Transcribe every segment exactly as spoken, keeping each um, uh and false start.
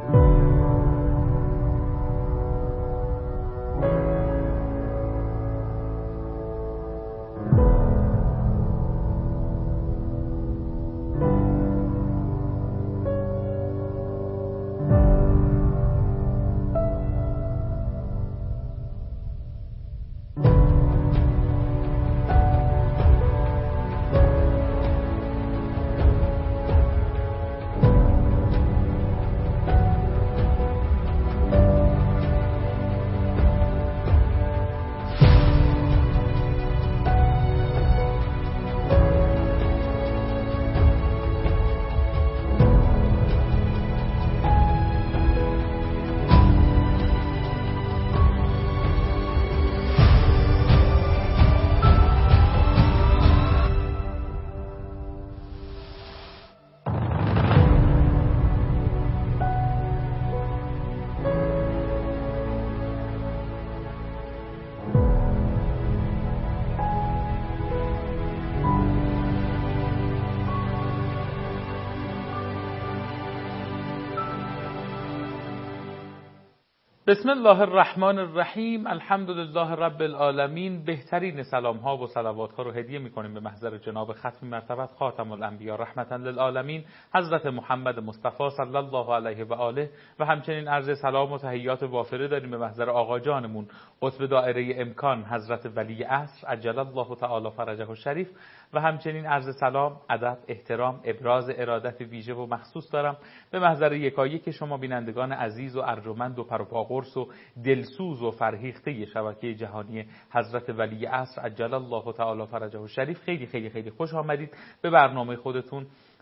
بسم الله الرحمن الرحیم. الحمدلله رب العالمین. بهترین سلام ها و صلوات ها رو هدیه میکنیم به محضر جناب ختم مرتبت خاتم الانبیا رحمتا للعالمین حضرت محمد مصطفی صلی الله علیه و آله و همچنین عرض سلام و تحیات وافره داریم به محضر آقا جانمون قطب دایره امکان حضرت ولی عصر عجل الله تعالی فرجه الشریف و همچنین عرض سلام، ادب، احترام، ابراز ارادت ویژه و مخصوص دارم به محضر یکایک شما بینندگان عزیز و ارجمند و پروپاقرص و دلسوز و فرهیخته شبکه جهانی حضرت ولی عصر عجل الله تعالی فرجه الشریف. خیلی خیلی خیلی خوش آمدید به برنامه خودتون،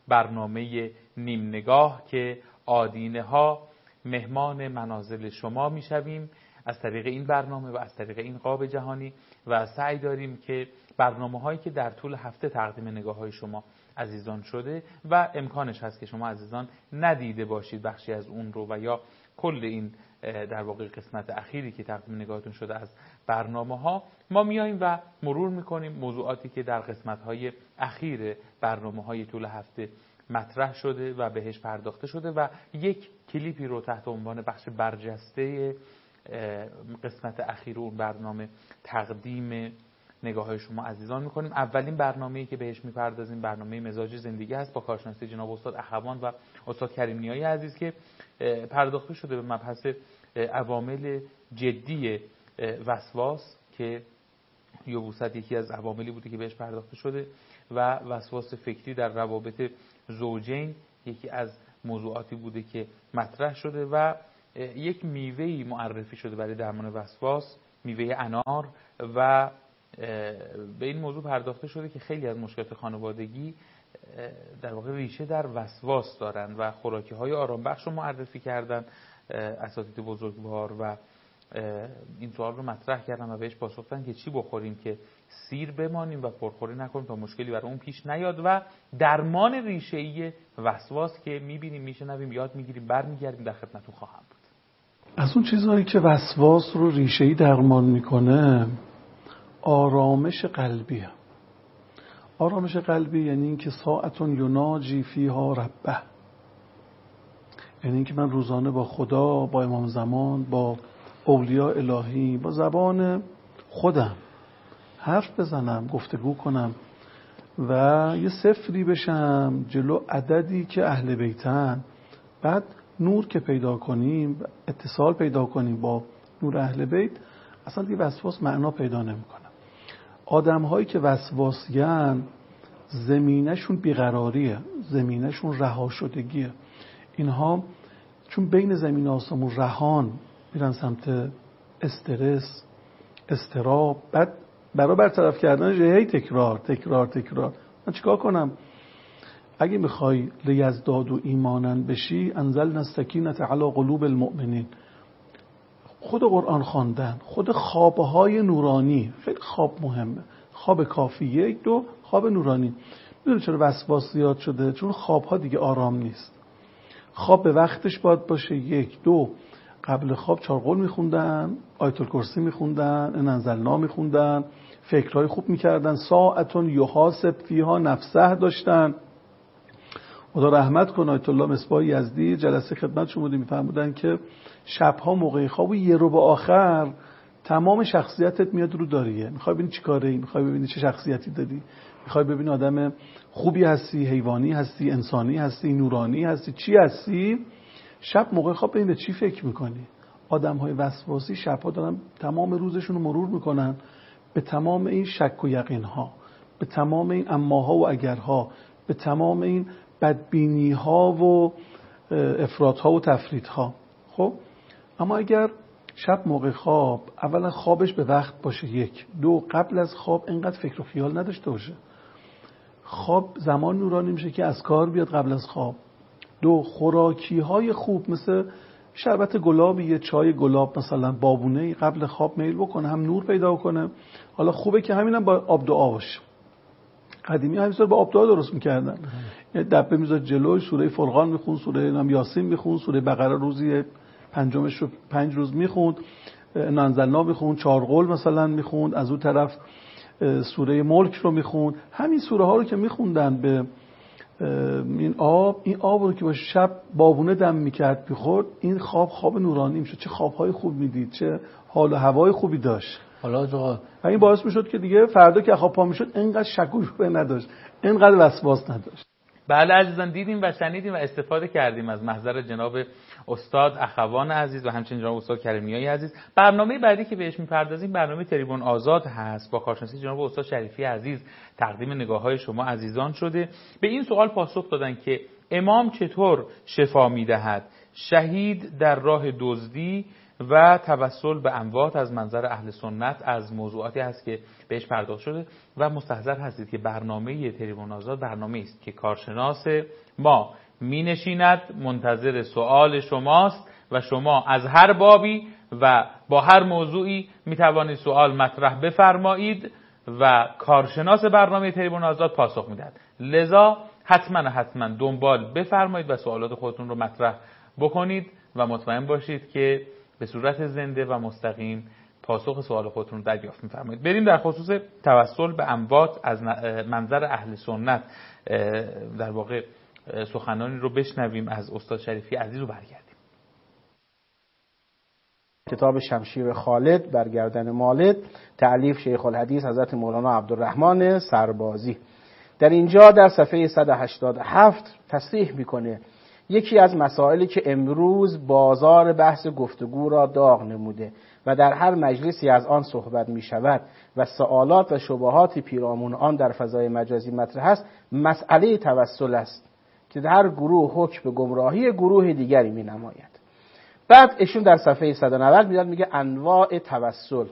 برنامه نیم نگاه که آدینه ها مهمان منازل شما میشویم از طریق این برنامه و از طریق این قاب جهانی و سعی داریم که برنامه هایی که در طول هفته تقدیم نگاه های شما عزیزان شده و امکانش هست که شما عزیزان ندیده باشید بخشی از اون رو و یا کل این در واقع قسمت اخیری که تقدیم نگاهتون شده از برنامه ها، ما میاییم و مرور میکنیم موضوعاتی که در قسمت های اخیر برنامه های طول هفته مطرح شده و بهش پرداخته شده و یک کلیپی رو تحت عنوان بخش برجسته قسمت اخیر اون برنامه تقدیم نگاه های شما عزیزان میکنیم. اولین برنامه‌ای که بهش میپردازیم برنامه مزاج زندگی هست با کارشناسی جناب استاد اخوان و استاد کریم نیایی عزیز که پرداخته شده به مبحث عوامل جدی وسواس که یبوست یکی از عواملی بوده که بهش پرداخته شده و وسواس فکری در روابط زوجین یکی از موضوعاتی بوده که مطرح شده و یک میوه‌ای معرفی شده برای درمان وسواس، میوه انار، و به این موضوع پرداخته شده که خیلی از مشکلات خانوادگی در واقع ریشه در وسواس دارن و خوراکی‌های آرامبخش رو معرفی کردن اساتید بزرگوار و این سوال رو مطرح کردن و بهش پاسخ دادن که چی بخوریم که سیر بمانیم و پرخوری نکنیم تا مشکلی برای اون پیش نیاد و درمان ریشه‌ای وسواس که می‌بینیم میشنویم یاد می‌گیریم برمیگردیم در خدمتتون خواهم بود. از اون چیزهایی که وسواس رو ریشه‌ای درمان میکنه آرامش قلبیه. آرامش قلبی یعنی این که ساعتون یناجی فیها ربه، یعنی این که من روزانه با خدا، با امام زمان، با اولیاء الهی، با زبان خودم حرف بزنم، گفتگو کنم و یه صفری بشم جلو عددی که اهل بیتن. بعد نور که پیدا کنیم، اتصال پیدا کنیم با نور اهل بیت، اصلا دیگه وسواس معنا پیدا نمیکنه. آدم هایی که وسواسیان زمینشون بیقراریه، زمینشون رها شدگیه. اینها چون بین زمین و آسمون رهان میرن سمت استرس، استراب، بعد برای برطرف کردنش هی تکرار تکرار تکرار. من چیکار کنم؟ اگه میخوای لیزداد و ایمانن بشی، انزلنا السکینة علی قلوب المؤمنین. خود قرآن خواندن، خود خوابهای نورانی، خیلی خواب مهمه. خواب کافی، یک دو خواب نورانی. میدونی چرا وسواس زیاد شده؟ چون خوابها دیگه آرام نیست. خواب به وقتش باید باشه. یک دو قبل خواب چارقول میخوندن، آیت الکرسی میخوندن، انزلنا میخوندن، فکرهای خوب میکردن، ساعتون یحاسب فیها نفسه داشتن. خدا رحمت کنه آیت الله مصباح یزدی جلسه خدمتشون بودیم میفرمودن که شبها موقع خواب و یه رو به آخر تمام شخصیتت میاد رو داریه، میخوای ببینی چی کاره ای، میخوای ببینی چه شخصیتی داری، میخوای ببینی آدم خوبی هستی، حیوانی هستی، انسانی هستی، نورانی هستی، چی هستی. شب موقع خواب ببین به چی فکر میکنی. آدم‌های وسواسی شبها دارن تمام روزشون رو مرور میکنن به تمام این شک و یقین‌ها، به تمام این اماها و اگرها، به تمام این بدبینی‌ها و افراط‌ها و تفریط‌ها. خب اما اگر شب موقع خواب اولا خوابش به وقت باشه، یک، دو، قبل از خواب اینقدر فکر و خیال نداشته باشه. خواب زمان نورانی میشه که از کار بیاد قبل از خواب. دو، خوراکی های خوب مثل شربت گلاب، یه چای گلاب مثلا بابونه قبل خواب میل بکنه، هم نور پیدا کنه. حالا خوبه که همینم با آب دعا باشه. قدیمی همینطور با آب دعا درست میکردن، یه دبه میذاشت جلوی، سوره فرقان میخون، سوره نام یاسین میخون، سوره بقره روزی پنجمش رو پنج روز میخوند، انزلنا میخوند، چهار قول مثلا میخوند، از اون طرف سوره ملک رو میخوند. همین سوره ها رو که میخوندن به این آب، این آب رو که با شب بابونه دم میکرد میخورد، این خواب خواب نورانی میشد. چه خوابهای خوب میدید، چه حال و هوای خوبی داشت. حالا جو و این باعث میشد که دیگه فردا که خواب پا میشد اینقدر شک و شبهه نداشت، اینقدر وسواس نداشت. بله عزیزان، دیدیم و شنیدیم و استفاده کردیم از محضر جناب استاد اخوان عزیز و همچنین جناب استاد کریمیایی عزیز. برنامه بعدی که بهش میپردازیم برنامه تریبون آزاد هست. با کارشناسی جناب استاد شریفی عزیز تقدیم نگاه‌های شما عزیزان شده. به این سوال پاسخ دادن که امام چطور شفا میدهد؟ شهید در راه دزدی و توسل به اموات از منظر اهل سنت از موضوعاتی هست که بهش پرداخت شده و مستحضر هستید که برنامه تریبون آزاد برنامه است که کارشناس ما می نشیند منتظر سوال شماست و شما از هر بابی و با هر موضوعی می توانید سوال مطرح بفرمایید و کارشناس برنامه تریبون آزاد پاسخ می دهد. لذا حتما حتما دنبال بفرمایید و سوالات خودتون رو مطرح بکنید و مطمئن باشید که به صورت زنده و مستقیم پاسخ سوال خودتون رو دریافت می‌فرمایید. بریم در خصوص توسل به اموات از منظر اهل سنت در واقع سخنانی رو بشنویم از استاد شریفی عزیز رو برگردیم. کتاب شمشیر خالد برگردن مالد، تألیف شیخ الحدیث حضرت مولانا عبدالرحمن سربازی. در اینجا در صفحه صد و هشتاد و هفت تصریح میکنه یکی از مسائلی که امروز بازار بحث گفتگو را داغ نموده و در هر مجلسی از آن صحبت می شود و سوالات و شبهات پیرامون آن در فضای مجازی مطرح است، مسئله توسل است که در هر گروه حکم به گمراهی گروه دیگری می نماید. بعد ایشون در صفحه صد و نود میاد میگه انواع توسل.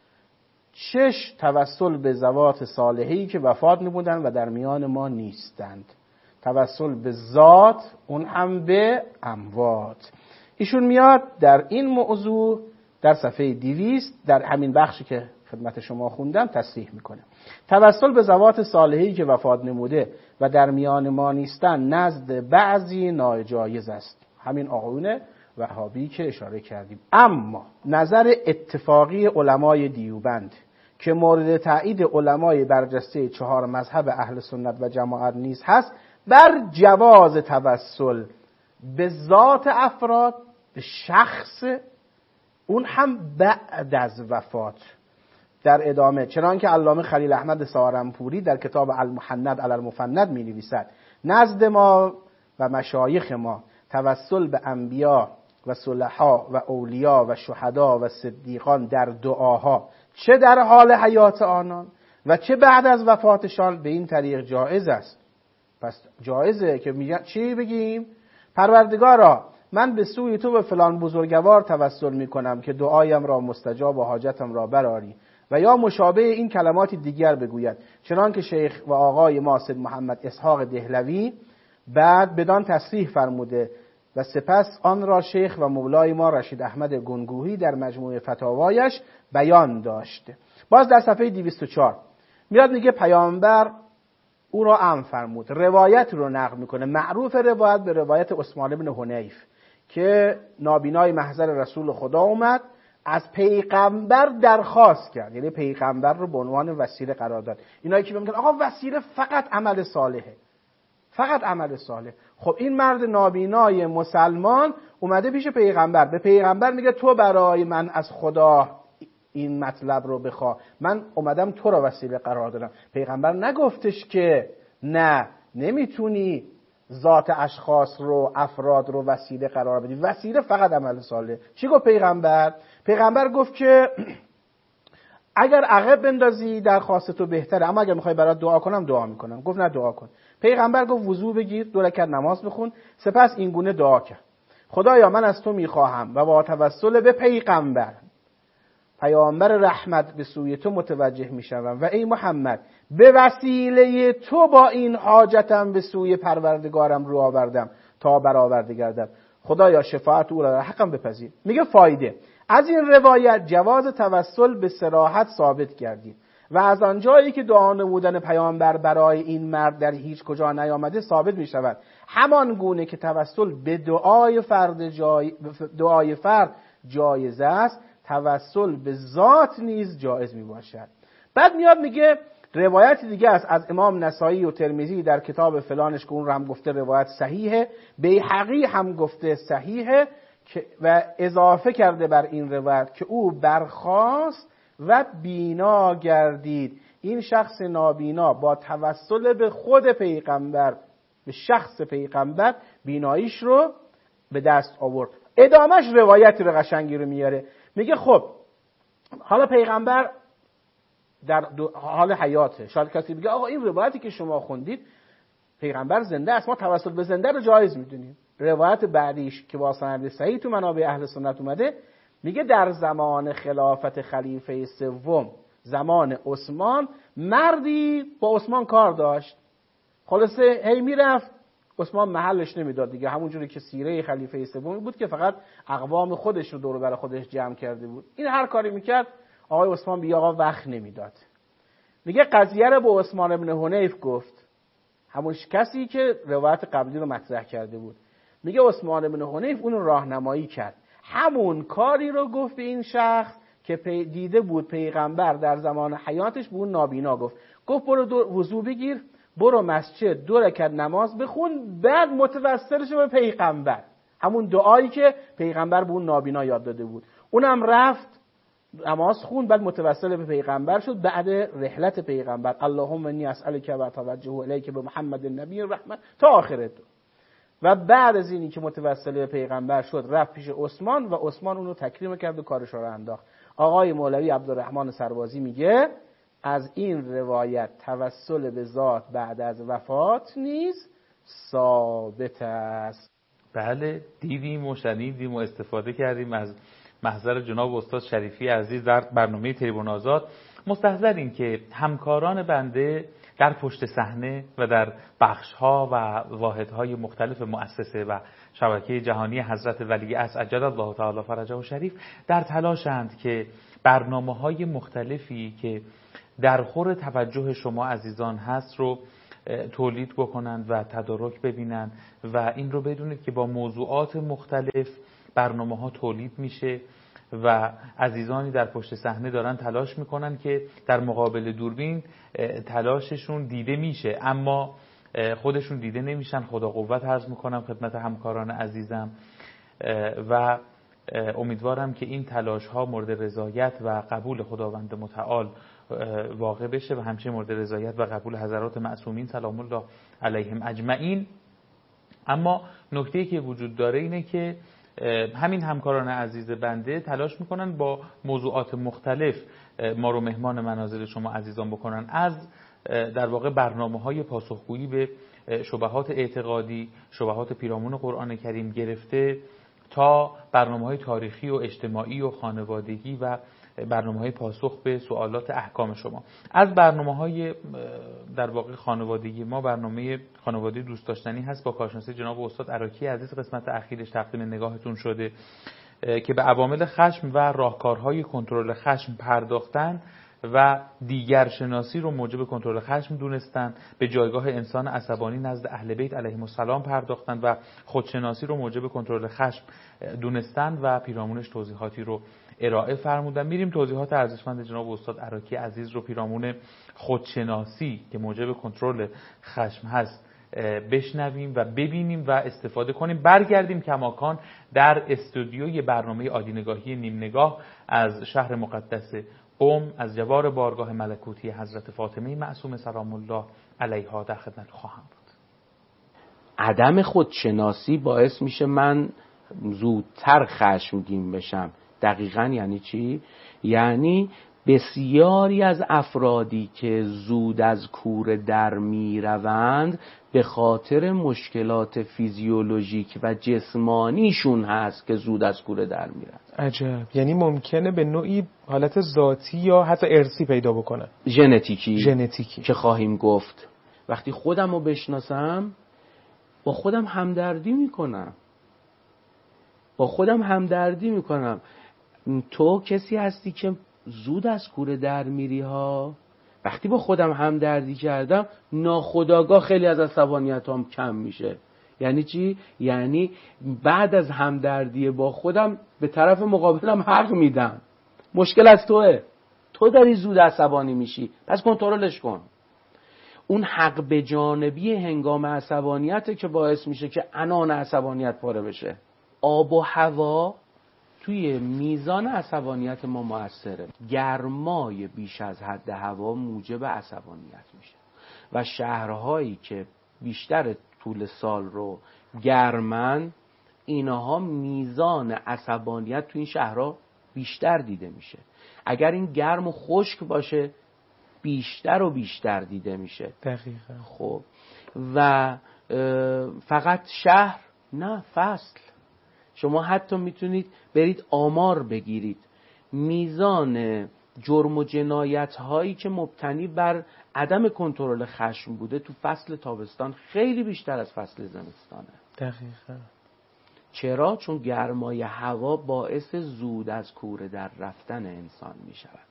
شش توسل به ذوات صالحی که وفات نمودند و در میان ما نیستند. توسل به ذات، اون هم به اموات. ایشون میاد در این موضوع در صفحه دویست در همین بخشی که خدمت شما خوندم تصریح میکنه. توسل به ذوات صالحی که وفات نموده و در میان ما نیستند نزد بعضی ناجایز است. همین آقایون وهابی که اشاره کردیم. اما نظر اتفاقی علمای دیوبند که مورد تایید علمای برجسته چهار مذهب اهل سنت و جماعت نیز هست بر جواز توسل به ذات افراد، به شخص، اون هم بعد از وفات. در ادامه چنانکه علامه خلیل احمد سهارنپوری در کتاب المحند علی المفند می نویسد نزد ما و مشایخ ما توسل به انبیا و صلحا و اولیا و شهدا و صدیقان در دعاها چه در حال حیات آنان و چه بعد از وفاتشان به این طریق جایز است. پس جایزه که میگن چی بگیم؟ پروردگارا من به سوی تو به فلان بزرگوار توسل میکنم که دعایم را مستجاب و حاجتم را برآری، و یا مشابه این کلمات دیگر بگوید، چنان که شیخ و آقای ما سید محمد اسحاق دهلوی بعد بدان تصریح فرموده و سپس آن را شیخ و مولای ما رشید احمد گنگوهی در مجموعه فتاوایش بیان داشته. باز در صفحه دویست و چهار میاد میگه پیامبر او را ام فرمود، روایت رو نقل میکنه، معروف روایت به روایت عثمان بن حنیف که نابینای محضر رسول خدا اومد از پیغمبر درخواست کرد، یعنی پیغمبر رو به عنوان وسیله قرار داد. اینایی که میگن آقا وسیله فقط عمل صالحه، فقط عمل صالح. خب این مرد نابینای مسلمان اومده پیش پیغمبر، به پیغمبر میگه تو برای من از خدا این مطلب رو بخوا، من اومدم تو رو وسیله قرار دادم. پیغمبر نگفتش که نه نمیتونی ذات اشخاص رو افراد رو وسیله قرار بدی، وسیله فقط عمل صالح. چی گفت پیغمبر؟ پیغمبر گفت که اگر عقب بندازی درخواست تو بهتره، اما اگر میخوای برات دعا کنم دعا میکنم. گفت نه دعا کن. پیغمبر گفت وضو بگیر، دو رکعت نماز بخون، سپس این گونه دعا کرد: خدایا من از تو میخواهم و با توسل به پیغمبر پیامبر رحمت به سوی تو متوجه میشوم و ای محمد به وسیله تو با این حاجتم به سوی پروردگارم رو آوردم تا برآورده گردم. خدایا شفاعت او را در حقم بپذیر. میگه فایده از این روایت جواز توسل به صراحت ثابت گردید و از آنجایی که دعا نمودن پیامبر برای این مرد در هیچ کجا نیامده ثابت می شود همان گونه که توسل به دعای فرد جای دعای فرد جایز است، توسل به ذات نیز جایز می باشد. بعد میاد میگه روایت دیگه است از امام نسائی و ترمذی در کتاب فلانش که اون رو هم گفته روایت صحیحه، بیهقی هم گفته صحیحه و اضافه کرده بر این روایت که او برخاست و بینا گردید. این شخص نابینا با توسل به خود پیغمبر، به شخص پیغمبر، بیناییش رو به دست آورد. ادامش روایتی رو قشنگی رو میاره، میگه خب حالا پیغمبر در حال حیاته. شاید کسی بگه آقا این روایتی که شما خوندید پیغمبر زنده است، ما توسل به زنده رو جایز میدونیم. روایت بعدیش که با سند صحیح تو منابع اهل سنت اومده میگه در زمان خلافت خلیفه سوم، زمان عثمان، مردی با عثمان کار داشت. خلاصه هی میرفت، عثمان محلش نمیداد دیگه، همونجوری که سیره خلیفه سوم بود که فقط اقوام خودش رو دور بر خودش جمع کرده بود. این هر کاری میکرد آقای عثمان بی آقا وقت نمیداد. میگه قضیه رو به عثمان ابن حنیف گفت، همون کسی که روایت قبلی رو مطرح کرده بود. میگه عثمان ابن حنیف اون راهنمایی کرد، همون کاری رو گفت به این شخص که دیده بود پیغمبر در زمان حیاتش به اون نابینا گفت. گفت برو وضو بگیر، برو مسجد دو رکعت نماز بخون، بعد متوسل شو به پیغمبر، همون دعایی که پیغمبر به اون نابینا یاد داده بود. اونم رفت نماز خون، بعد متوسل به پیغمبر شد. بعد رحلت پیغمبر اللهم انی اسالک و اتوجه الیک به محمد النبی رحمت تا آخرت. و بعد از اینی که متوسل به پیغمبر شد رفت پیش عثمان و عثمان اونو تکریم کرد و کارش رو انداخت. آقای مولوی عبدالرحمن سربازی میگه از این روایت توسل به ذات بعد از وفات نیز ثابت است. بله دیدیم و شنیدیم و استفاده کردیم از محضر جناب استاد شریفی عزیز در برنامه تریبون آزاد. مستحضریم که همکاران بنده در پشت صحنه و در بخش‌ها و واحدهای مختلف مؤسسه و شبکه جهانی حضرت ولی عصر عجل الله تعالی فرجه شریف در تلاشند که برنامه‌های مختلفی که در خور توجه شما عزیزان هست رو تولید بکنند و تدارک ببینند و این رو بدونید که با موضوعات مختلف برنامه‌ها تولید میشه و عزیزانی در پشت صحنه دارن تلاش میکنن که در مقابل دوربین تلاششون دیده میشه اما خودشون دیده نمیشن. خدا قوت عرض میکنم خدمت همکاران عزیزم و امیدوارم که این تلاش ها مورد رضایت و قبول خداوند متعال واقع بشه و همچنین مورد رضایت و قبول حضرات معصومین سلام الله علیهم اجمعین. اما نکته‌ای که وجود داره اینه که همین همکاران عزیز بنده تلاش میکنن با موضوعات مختلف ما رو مهمان منازل شما عزیزان بکنن، از در واقع برنامه‌های پاسخگویی به شبهات اعتقادی، شبهات پیرامون قرآن کریم گرفته تا برنامه‌های تاریخی و اجتماعی و خانوادگی و برنامه‌های پاسخ به سوالات احکام شما. از برنامه‌های در واقع خانوادگی ما برنامه خانواده دوست داشتنی هست با کارشناسی جناب استاد عراقی عزیز، قسمت اخیرش تقدیم نگاهتون شده که به عوامل خشم و راهکارهای کنترل خشم پرداختن و دیگر شناسی رو موجب کنترل خشم دونستن، به جایگاه انسان عصبانی نزد اهل بیت علیهم السلام پرداختن و خودشناسی رو موجب کنترل خشم دونستن و پیرامونش توضیحاتی رو ارائه فرمودن. میریم توضیحات ارزشمند جناب استاد عراقی عزیز رو پیرامون خودشناسی که موجب کنترل خشم هست بشنویم و ببینیم و استفاده کنیم. برگردیم کماکان در استودیوی برنامه عادی‌نگاهی نیم نگاه از شهر مقدس قم، از جوار بارگاه ملکوتی حضرت فاطمه معصومه سلام الله علیها در خدمت خواهم بود. عدم خودشناسی باعث میشه من زودتر خشمگین بشم. دقیقاً یعنی چی؟ یعنی بسیاری از افرادی که زود از کوره در میروند به خاطر مشکلات فیزیولوژیک و جسمانیشون هست که زود از کوره در میرن. عجب. یعنی ممکنه به نوعی حالت ذاتی یا حتی ارثی پیدا بکنه. ژنتیکی. ژنتیکی که خواهیم گفت. وقتی خودم رو بشناسم با خودم همدردی میکنم. با خودم همدردی میکنم. تو کسی هستی که زود از کوره در میری ها. وقتی با خودم همدردی کردم ناخودآگاه خیلی از عصبانیتام کم میشه. یعنی چی؟ یعنی بعد از همدردی با خودم به طرف مقابلم حق میدم. مشکل از توئه. تو داری زود عصبانی میشی، پس کنترلش کن. اون حق به جانبی هنگام عصبانیته که باعث میشه که عنان عصبانیت پاره بشه. آب و هوا توی میزان عصبانیت ما مؤثره. گرمای بیش از حد هوا موجب عصبانیت میشه و شهرهایی که بیشتر طول سال رو گرمن، اینها میزان عصبانیت توی این شهرها بیشتر دیده میشه. اگر این گرم و خشک باشه بیشتر و بیشتر دیده میشه. دقیقاً. خب و فقط شهر نه، فصل. شما حتی میتونید برید آمار بگیرید. میزان جرم و جنایت هایی که مبتنی بر عدم کنترل خشم بوده تو فصل تابستان خیلی بیشتر از فصل زمستانه. دقیقاً. چرا؟ چون گرمای هوا باعث زود از کوره در رفتن انسان میشود.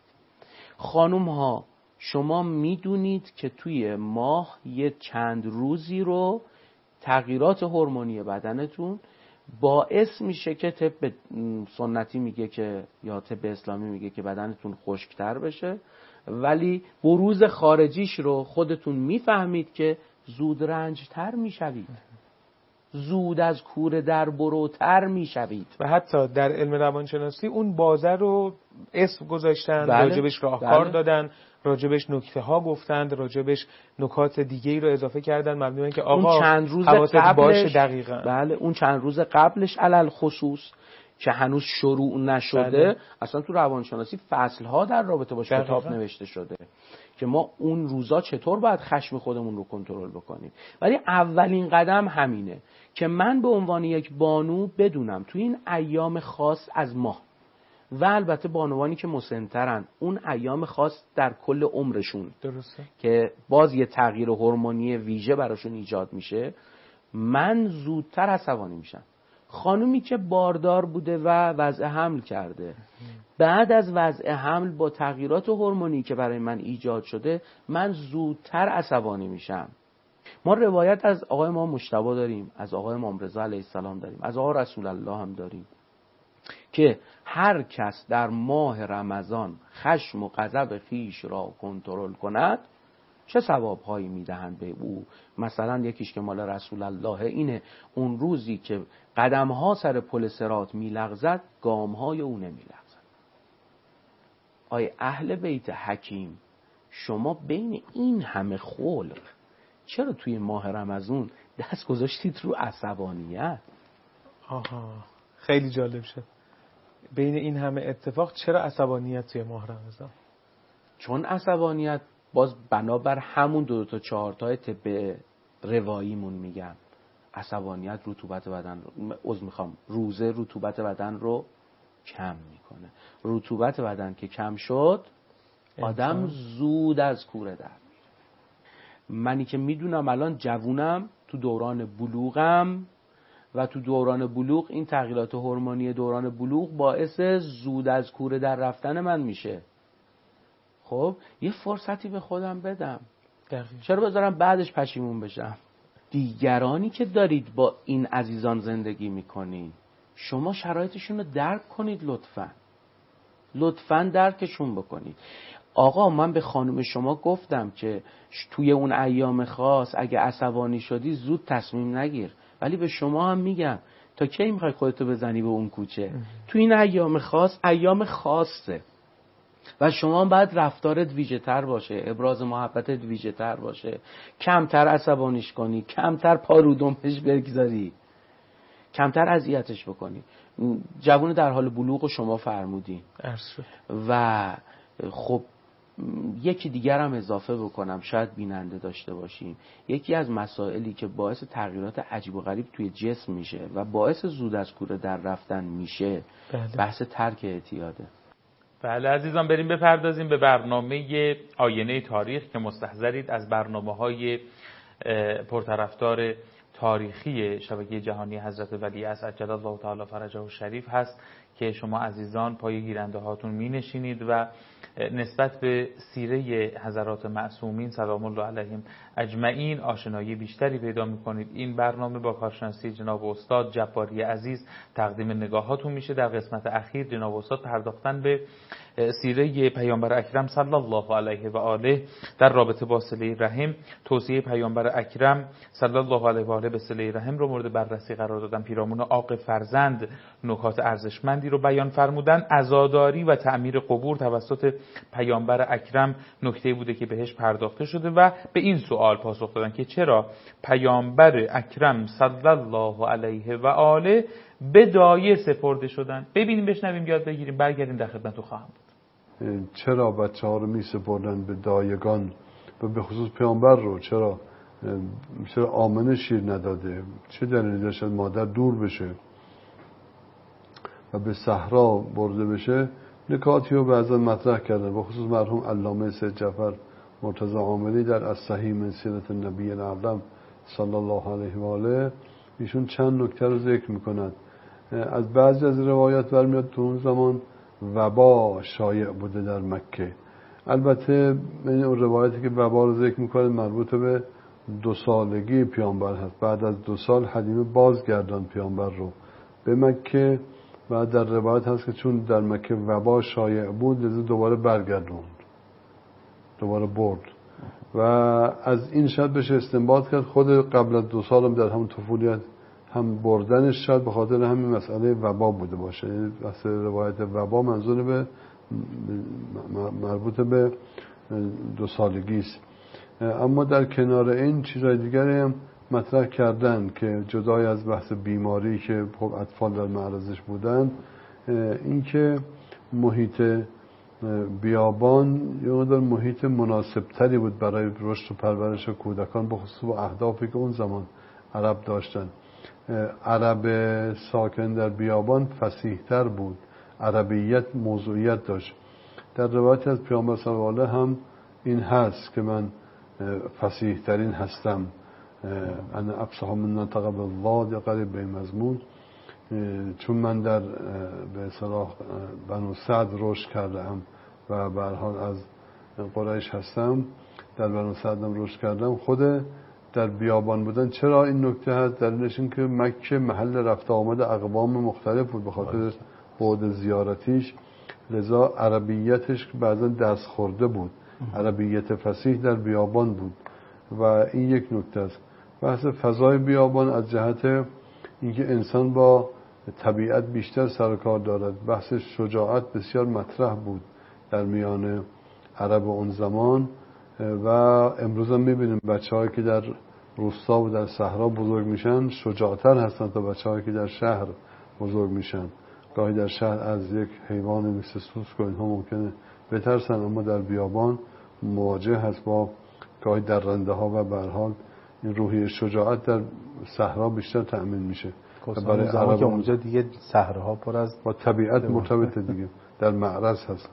خانم ها، شما میدونید که توی ماه یه چند روزی رو تغییرات هورمونی بدنتون باعث میشه که طب سنتی میگه که یا طب اسلامی میگه که بدنتون خشکتر بشه، ولی بروز خارجیش رو خودتون میفهمید که زود رنجتر میشوید، زود از کوره در بروتر میشوید. و حتی در علم روانشناسی اون بازه رو اسم گذاشتن، بله. راجبش راهکار بله. دادن، راجبش نکته ها گفتند، راجبش نکات دیگه ای رو اضافه کردن مبنی بر که آقا اون چند روز حواست قبلش باشه. دقیقاً. بله اون چند روز قبلش علل خصوص که هنوز شروع نشده. بله. اصلا تو روانشناسی فصلها در رابطه با کتاب نوشته شده که ما اون روزا چطور باید خشم خودمون رو کنترل بکنیم. ولی اولین قدم همینه که من به عنوان یک بانو بدونم تو این ایام خاص از ماه و البته بانوانی که مسن‌ترن اون ایام خاص در کل عمرشون درسته که باز یه تغییر هورمونی ویژه براشون ایجاد میشه، من زودتر عصبانی میشم. خانومی که باردار بوده و وضع حمل کرده، بعد از وضع حمل با تغییرات هورمونی که برای من ایجاد شده من زودتر عصبانی میشم. ما روایت از آقای امام مجتبی داریم، از آقای امام رضا علیه السلام داریم، از آقای رسول الله هم داریم که هر کس در ماه رمضان خشم و غضب خیش را کنترل کند چه ثوابهایی میدهند به او. مثلا یکیش که مال رسول الله اینه اون روزی که قدمها سر پل صراط میلغزد گامهای او نمیلغزد. آی اهل بیت حکیم، شما بین این همه خلق چرا توی ماه رمضان دست گذاشتید رو عصبانیت؟ آها خیلی جالب شد. بین این همه اتفاق چرا عصبانیت توی ماه رمضان؟ چون عصبانیت باز بنابر همون دو, دو تا چهار تای طب رواییمون میگن عصبانیت رطوبت بدن رو عذر میخوام روزه رطوبت بدن رو کم میکنه. رطوبت بدن که کم شد آدم زود از کوره در میره. منی که میدونم الان جوونم تو دوران بلوغم و تو دوران بلوغ این تغییرات هورمونی دوران بلوغ باعث زود از کوره در رفتن من میشه. خب یه فرصتی به خودم بدم. دقیقا. چرا بذارم بعدش پشیمون بشم؟ دیگرانی که دارید با این عزیزان زندگی میکنین شما شرایطشون رو درک کنید، لطفاً لطفاً درکشون بکنید. آقا من به خانم شما گفتم که توی اون ایام خاص اگه عصبانی شدی زود تصمیم نگیر، ولی به شما هم میگم تا کی میخوای خودتو بزنی به اون کوچه؟ تو این ایام خاص ایام خاصه و شما باید رفتارت ویژه تر باشه، ابراز محبتت ویژه تر باشه، کمتر عصبانیش کنی، کمتر پارودمش بگذاری، کمتر اذیتش بکنی. جوون در حال بلوغ و شما فرمودین و خب یکی دیگر هم اضافه بکنم شاید بیننده داشته باشیم. یکی از مسائلی که باعث تغییرات عجیب و غریب توی جسم میشه و باعث زود از کوره در رفتن میشه بله. بحث ترک اعتیاده. بله عزیزان، بریم بپردازیم به برنامه آینه تاریخ که مستحضرید از برنامه‌های پرطرفدار تاریخی شبکه جهانی حضرت ولیعصر عجل الله تعالی فرجه الشریف هست که شما عزیزان پای گیرنده هاتون می نشینید و نسبت به سیره حضرات معصومین سلام الله علیهم اجمعین آشنایی بیشتری پیدا می کنید. این برنامه با کارشناسی جناب استاد جباری عزیز تقدیم نگاهاتون میشه. در قسمت اخیر جناب استاد پرداختن به سیره پیامبر اکرم صلی الله علیه و آله در رابطه با صله رحم. توصیه پیامبر اکرم صلی الله علیه و آله به صله رحم رو مورد بررسی قرار دادن. پیرامون عاق فرزند نکات ارزشمندی رو بیان فرمودن. عزاداری و تعمیر قبور توسط پیامبر اکرم نکته بوده که بهش پرداخته شده و به این سوال پاسخ دادن که چرا پیامبر اکرم صلی الله علیه و آله به دایه سپرده شدن. ببینیم، بشنویم، یاد بگیریم، برگردیم در خدمتتون خواهم بود. چرا بچه ها رو می سپردن به دایگان و به خصوص پیامبر رو چرا چرا آمنه شیر نداده؟ چه دلیلی داشت مادر دور بشه و به صحرا برده بشه؟ نکاتی رو بعضا مطرح کردن، به خصوص مرحوم علامه سید جعفر مرتضی عاملی در الصحیح من سیرت النبی الاعظم صلی الله علیه و آله ایشون چند نکته رو ذکر میکنند. از بعضی از روایات برمیاد تو اون زمان وبا شایع بوده در مکه. البته این اون روایتی که وبا رو ذکر میکنه مربوط به دو سالگی پیامبر هست. بعد از دو سال حلیمه بازگردان پیامبر رو به مکه و در روایت هست که چون در مکه وبا شایع بود لذا دوباره برگردوند، دوباره برد و از این شاید بشه استنباط کرد خود قبل از دو سالم در همون طفولیت هم بردنش شاید به خاطر همین مسئله وبا بوده باشه. یعنی اصل روایت وبا منظور به مربوط به دو سالگی است. اما در کنار این چیزهای دیگری هم مطرح کردن که جدای از بحث بیماری که خب اطفال در معرضش بودن، این که محیط بیابان یه مقدار محیط مناسب تری بود برای رشد و پرورش کودکان، به خصوص با اهدافی که اون زمان عرب داشتن. عرب ساکن در بیابان فصیح تر بود، عربیت موضوعیت داشت. در روایت از پیامبر صلی الله علیه هم این هست که من فصیح ترین هستم، انا افصح من نطق بالضاد قریب به مضمون، چون من در به اصطلاح بنو سعد رشد کردم و به هر حال از قریش هستم، در بنو سعدم رشد کردم. خود در بیابان بودن چرا این نکته هست؟ دلیلش این که مکه محل رفت آمد اقوام مختلف بود به خاطر بعد زیارتیش، لذا عربیتش بعضا دست خورده بود، عربیت فصیح در بیابان بود و این یک نکته است. بحث فضای بیابان از جهت اینکه انسان با طبیعت بیشتر سر و کار دارد، بحث شجاعت بسیار مطرح بود در میان عرب اون زمان و امروز هم میبینیم بچه هایی که در روستا و در صحرا بزرگ میشن شجاعتر هستن تا بچه هایی که در شهر بزرگ میشن. گاهی در شهر از یک حیوان مثل سوسک و اینها ممکنه بترسن، اما در بیابان مواجه هست با گاهی درنده ها و به هر حال این روحیه شجاعت در صحرا بیشتر تأمین میشه. برای زمان که اونجا دیگه صحراها پر از با طبیعت مرتبطه دیگه، در معرض هست.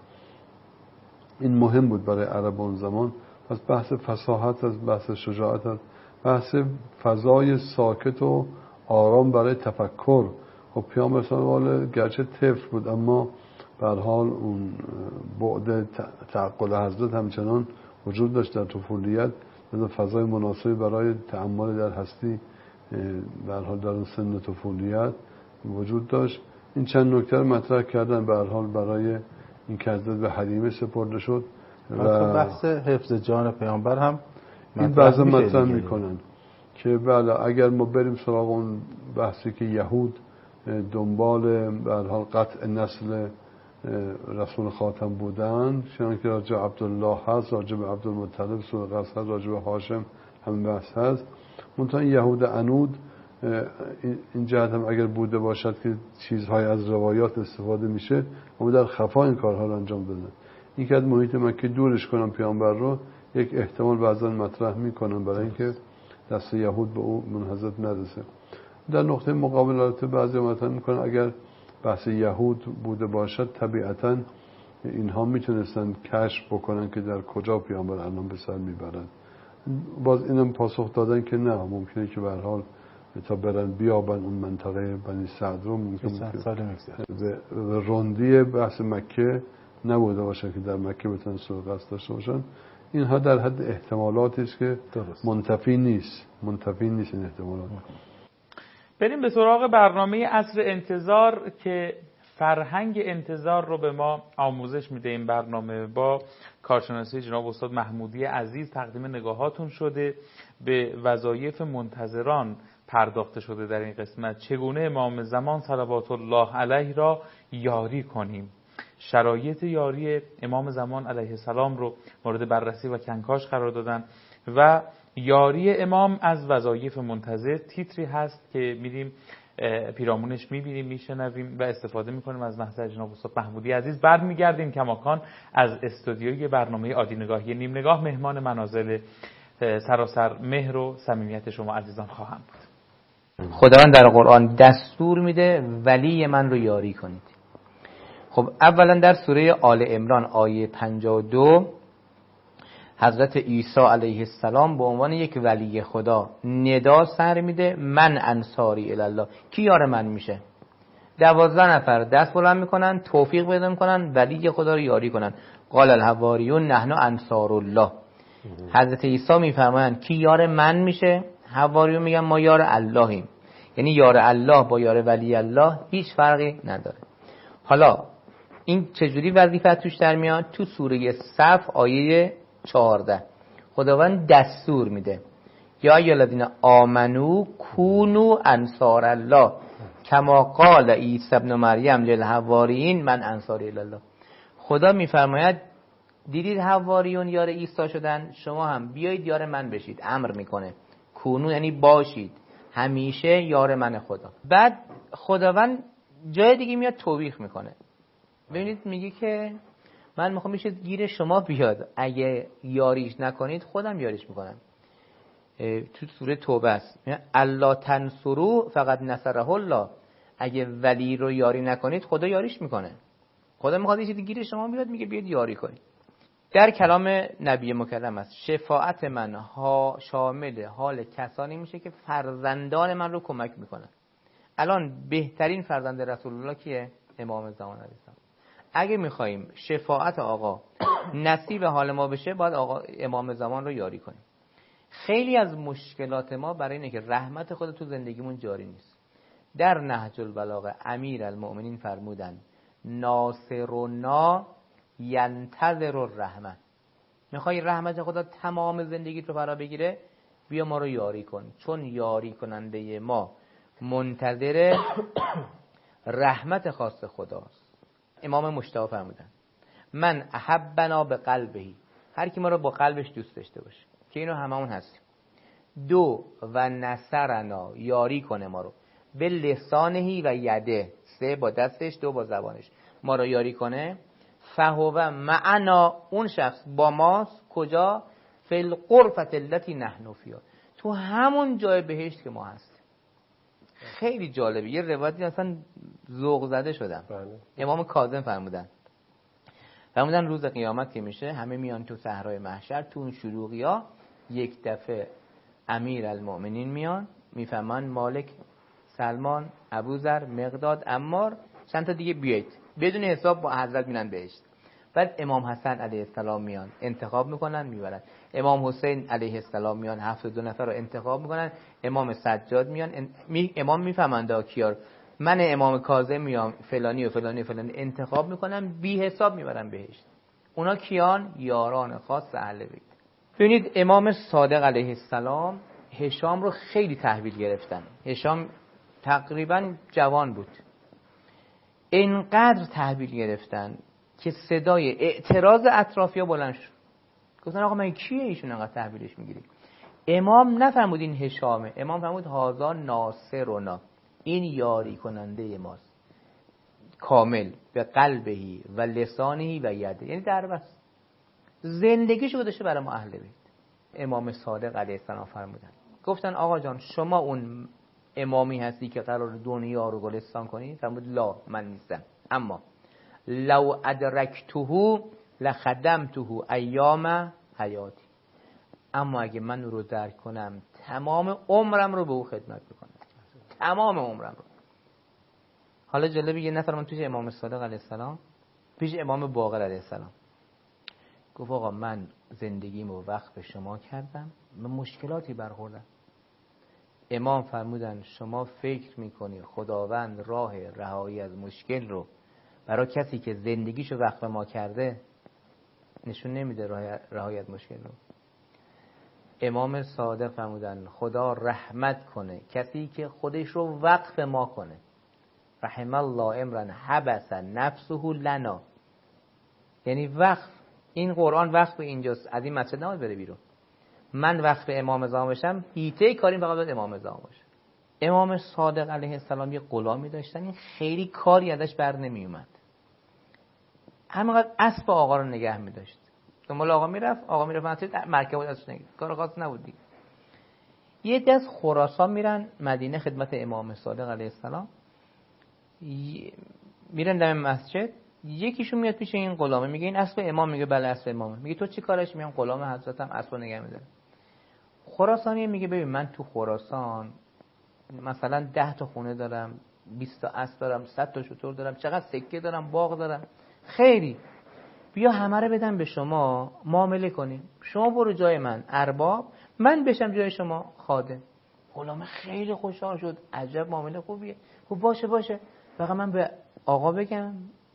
این مهم بود برای عرب اون زمان. پس بحث فصاحت از بحث شجاعت از بحث فضای ساکت و آرام برای تفکر. خب پیامبر صلی الله علیه گرچه طفل بود اما به هر حال اون بعد تعقل حضرت همچنان وجود داشت در طفولیت، لذا فضای مناسبی برای تأمل در هستی به هر حال در اون سن طفولیت وجود داشت. این چند نکته رو مطرح کردن به هر حال برای این که حضرت به حلیمه سپرده شد. و بحث حفظ جان پیامبر هم این بعضا مطرح میکنن که بله اگر ما بریم سراغ اون بحثی که یهود دنبال به هر حال قطع نسل رسول خاتم بودن، چون که راجع عبدالله هست، راجع به عبدالمطلب سوره قصص هست، راجع به هاشم همین بحث هست. منتها یهود عنود این جهت هم اگر بوده باشد که چیزهای از روایات استفاده میشه، اما در خفا این کارها رو انجام بدن. این که از محیط مکه دورش کنم پیامبر رو، یک احتمال بعضا مطرح میکنن برای اینکه دست یهود به اون منحضرت نرسه. در نقطه مقابلات بعضی مطرح میکنن اگر بحث یهود بوده باشد، طبیعتا اینها میتونستن کشف بکنن که در کجا پیامبر الان به سر میبرن. باز اینم پاسخ دادن که نه، ممکنه که به هر حال تا برن بیابن اون منطقه بنی سعد رو، ممکن به رندی بحث مکه نبوده باشه که در مکه بتونن سوء قصد داشته باشن. اینها در حد احتمالاتی است که منتفی نیست منتفی نیست این احتمالات. بریم به سراغ برنامه عصر انتظار که فرهنگ انتظار رو به ما آموزش میده. این برنامه با کارشناسی جناب استاد محمودی عزیز تقدیم نگاهاتون شده، به وظایف منتظران پرداخته شده در این قسمت. چگونه امام زمان صلوات الله علیه را یاری کنیم، شرایط یاری امام زمان علیه السلام رو مورد بررسی و کنکاش قرار دادن و یاری امام از وظایف منتظر تیتری هست که میریم پیرامونش میبینیم، میشنویم و استفاده میکنیم از محضر جناب استاد محمودی عزیز. برمیگردیم کماکان از استودیوی برنامه عادی نگاهی نیم نگاه. مهمان منازل سراسر مهر و صمیمیت شما عزیزان خواهم بود. خداوند در قرآن دستور میده ولی من رو یاری کنید. خب اولا در سوره آل عمران آیه پنجاه و دو حضرت عیسی علیه السلام به عنوان یک ولی خدا ندا سر میده من انصاری الله. کی یار من میشه؟ دوازده نفر دست بلند میکنن، توفیق پیدا میکنن ولی خدا رو یاری کنن. قال الحواریون نحن انصار الله. حضرت عیسی میفرمایند کی یار من میشه؟ حواریون میگن ما یار اللهیم. یعنی یار الله با یار ولی الله هیچ فرقی نداره. حالا این چجوری وظیفه توش در میاد؟ تو سوره صف آیه چهارده خداوند دستور میده یا ایها الذین آمنو کونوا انصار الله کما قال عیسی ابن مریم للحواریین من انصاری الله. خدا میفرماید دیدید حواریون یار عیسی شدن، شما هم بیایید یار من بشید. امر میکنه. کونو یعنی باشید، همیشه یار من خدا. بعد خداوند جای دیگه میاد توبیخ میکنه. ببینید میگه که من میخوام میشه گیر شما بیاد، اگه یاریش نکنید خودم یاریش میکنم. تو سوره توبه است الله تنصرو فقط نصره الله. اگه ولی رو یاری نکنید خدا یاریش میکنه. خدا میخواد یه چیزی گیر شما بیاد، میگه بیاد یاری کنید. در کلام نبی مکرم است شفاعت من ها شامل حال کسانی میشه که فرزندان من رو کمک میکنن. الان بهترین فرزند رسول الله کیه؟ امام زمان علیه السلام. اگه میخواییم شفاعت آقا نصیب حال ما بشه، باید آقا امام زمان رو یاری کنیم. خیلی از مشکلات ما برای اینه که رحمت خدا تو زندگیمون جاری نیست. در نهج البلاغه امیر المؤمنین فرمودن ناصرنا ینتظر الرحمت. میخوای رحمت خدا تمام زندگیت رو فرا بگیره، بیا ما رو یاری کن، چون یاری کننده ما منتظر رحمت خاص خداست. امام مجتبی فرمودن من احبنا به قلبهی، هر کی ما رو با قلبش دوست داشته باشه، که اینو هممون هستیم. دو و نصرنا یاری کنه ما رو به لسانهی و یده، سه با دستش، دو با زبانش ما رو یاری کنه. فهو معنا اون شخص با ماست کجا؟ فی الغرفة التي نحن فیها، تو همون جای بهشت که ما هستیم. خیلی جالبه. یه روایتی اصلا ذوق زده شدم. امام کاظم فرمودن فرمودن روز قیامت که میشه همه میان تو صحرای محشر، تو اون شلوغیا یک دفعه امیر المؤمنین میان میفهمن مالک، سلمان، ابوذر، مقداد، عمار، چند تا دیگه بیایید، بدون حساب با حضرت میرن بهشت. بعد امام حسن علیه السلام میان انتخاب میکنن میبرن. امام حسین علیه السلام میان هفتاد و دو نفر رو انتخاب میکنن. امام سجاد میان می... امام میفهمن کیار، من امام کاظم میام فلانی و فلانی و فلانی انتخاب میکنن، بی حساب میبرن بهشت. اونا کیان؟ یاران خاص اهل بیت. ببینید امام صادق علیه السلام هشام رو خیلی تحویل گرفتن. هشام تقریبا جوان بود. اینقدر تحویل گرفتن که صدای اعتراض اطرافیا بلند شد. گفتن آقا من کیه ایشون انقدر تحویلش میگیری؟ امام نفرمود این هشامه، امام فرمود هذا ناصرنا، این یاری کننده ماست، کامل به قلبهی و لسانهی و یده، یعنی در بس زندگیشو گذاشته برای ما اهل بیت. امام صادق علیه السلام فرمودن، گفتن آقا جان شما اون امامی هستی که قرار دنیا رو گلستان کنی؟ فرمود لا، من نیستم، اما لو ادرکته لخدمته ایام حیاتی، اما اگه من او رو درک کنم تمام عمرم رو به او خدمت بکنم، تمام عمرم رو. حالا جالبه یه نفر من پیش امام صادق علیه السلام، پیش امام باقر علیه السلام، گفت آقا من زندگیمو وقف به شما کردم، من مشکلاتی برخوردم. امام فرمودن شما فکر میکنی خداوند راه رهایی از مشکل رو برای کسی که زندگیشو وقف ما کرده نشون نمیده؟ راه رهایی از مشکل رو. امام صادق فرمودن خدا رحمت کنه کسی که خودش رو وقف ما کنه. رحم الله امرا حبس نفسه لنا، یعنی وقف. این قرآن وقف اینجاست، از این مسجد نباید بره بیرون. من وقف امام زمان بشم، هیته کاریم فقط باید امام زمان باشه. امام صادق علیه السلام یه غلامی داشتن، این خیلی کاری ازش بر نمی اومد، همینقدر اسب آقا رو نگه می داشت. دنبال آقا میرفت، آقا میرفت مسجد، مرکب ازش نگه، کار خاص نبود دیگه. یه دست خراسان میرن مدینه خدمت امام صادق علیه السلام، میرن دم مسجد، یکیشون میاد پیش این غلامه میگه این اسب امام؟ میگه بله اسب امامه. میگه تو چی کارش؟ میگم غلام حضرتم اسب نگه میداره. خراسانی میگه ببین من تو خراسان مثلا ده تا خونه دارم، بیست تا اسب دارم، صد تا شتر دارم، چقدر سکه دارم، باغ دارم، خیری، بیا همه رو بدم به شما معامله کنیم، شما برو جای من ارباب، من بشم جای شما خادم. غلام خیلی خوشحال شد، عجب معامله خوبیه. خب باشه باشه، فقط من به آقا بگم.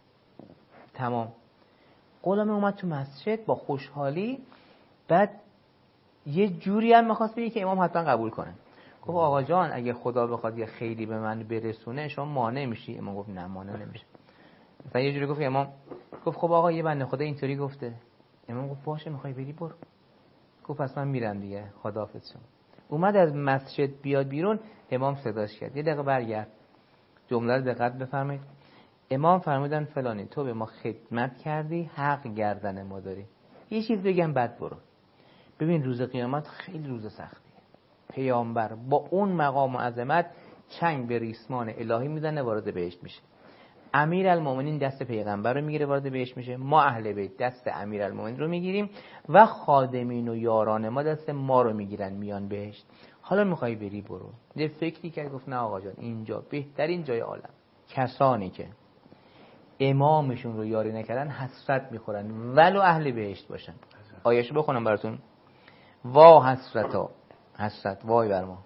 تمام. غلام اومد تو مسجد با خوشحالی، بعد یه جوری هم می‌خواست بگه که امام حتما قبول کنه. گفت آقا جان اگه خدا بخواد یه خیری به من برسونه شما مانع میشی؟ امام گفت نه مانع نمیشه. مثلا یه جوری گفت امام گفت خب آقا یه بنده خدا اینطوری گفته. امام گفت باشه میخوای بری برو. گفت پس من میرم دیگه، خداحافظ شما. اومد از مسجد بیاد بیرون، امام صداش کرد یه دقیقه برگرد، جمله رو دقت بفرمایید. امام فرمودن فلانی تو به ما خدمت کردی، حق گردن ما داری، یه چیز بگم بعد برو. ببین روز قیامت خیلی روز سختیه. پیامبر با اون مقام و عظمت چنگ به ریسمان الهی میزنه، وارد بهشت میشه. امیرالمومنین دست پیغمبر رو میگیره وارد بهشت میشه، ما اهل بیت دست امیرالمومنین رو میگیریم و خادمین و یاران ما دست ما رو میگیرن میان بهشت. حالا میخوای بری برو. یه فکری کرد گفت نه آقا جان اینجا بهترین جای عالم. کسانی که امامشون رو یاری نکردن حسرت میخورن ولو اهل بهشت باشن. آیه‌شو بخونم براتون. وا حسرتا، حسرت وای بر ما،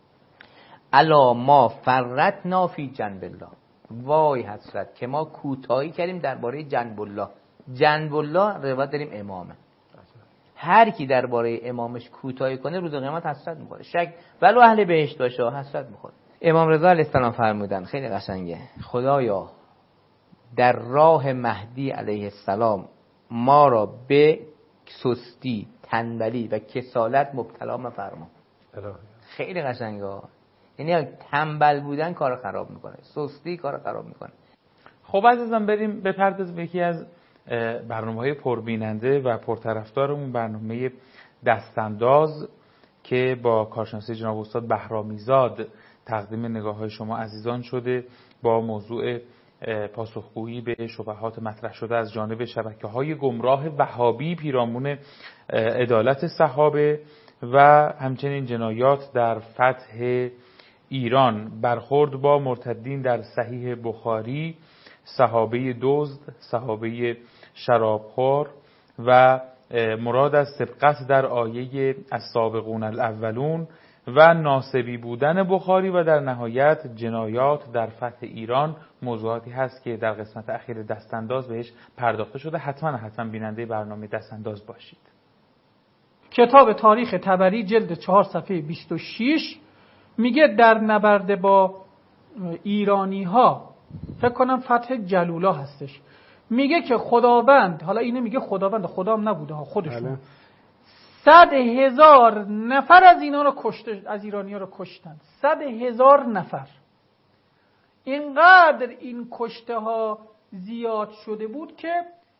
الا ما فرطنا فی جنب الله، وای حسرت که ما کوتاهی کردیم درباره جنب الله. جنب الله روایت داریم امامه، هر کی درباره امامش کوتاهی کنه روز قیامت حسرت میخوره، شک ولو اهل بهشت باشه حسرت میخوره. امام رضا علیه السلام فرمودن خیلی قشنگه، خدایا در راه مهدی علیه السلام ما را به سستی، تنبلی و کسالت مبتلا مفرما. خیلی قشنگه، یعنی تنبل بودن کار خراب میکنه، سستی کار خراب میکنه. خب عزیزان بریم بپردازیم به یکی از برنامه‌های پربیننده و پرطرفدارمون، برنامه دستانداز که با کارشناسی جناب استاد بهرامیزاد تقدیم نگاه‌های شما عزیزان شده، با موضوع پاسخگویی به شبهات مطرح شده از جانب شبکه‌های گمراه وهابی پیرامون عدالت صحابه و همچنین جنایات در فتح ایران، برخورد با مرتدین در صحیح بخاری، صحابه دزد، صحابه شرابخور و مراد از سبقت در آیه السابقون الاولون و ناصبی بودن بخاری و در نهایت جنایات در فتح ایران موضوعاتی هست که در قسمت اخیر دستانداز بهش پرداخته شده. حتما حتما بیننده برنامه دستانداز باشید. کتاب تاریخ طبری جلد چهار صفحه بیست و شش میگه در نبرد با ایرانی ها، فکر کنم فتح جلولا هستش، میگه که خداوند، حالا اینه میگه خداوند، خدام نبوده ها، خودشون صد هزار نفر از اینا رو کشته، از ایرانی ها رو کشتن. صد هزار نفر. اینقدر این کشته ها زیاد شده بود که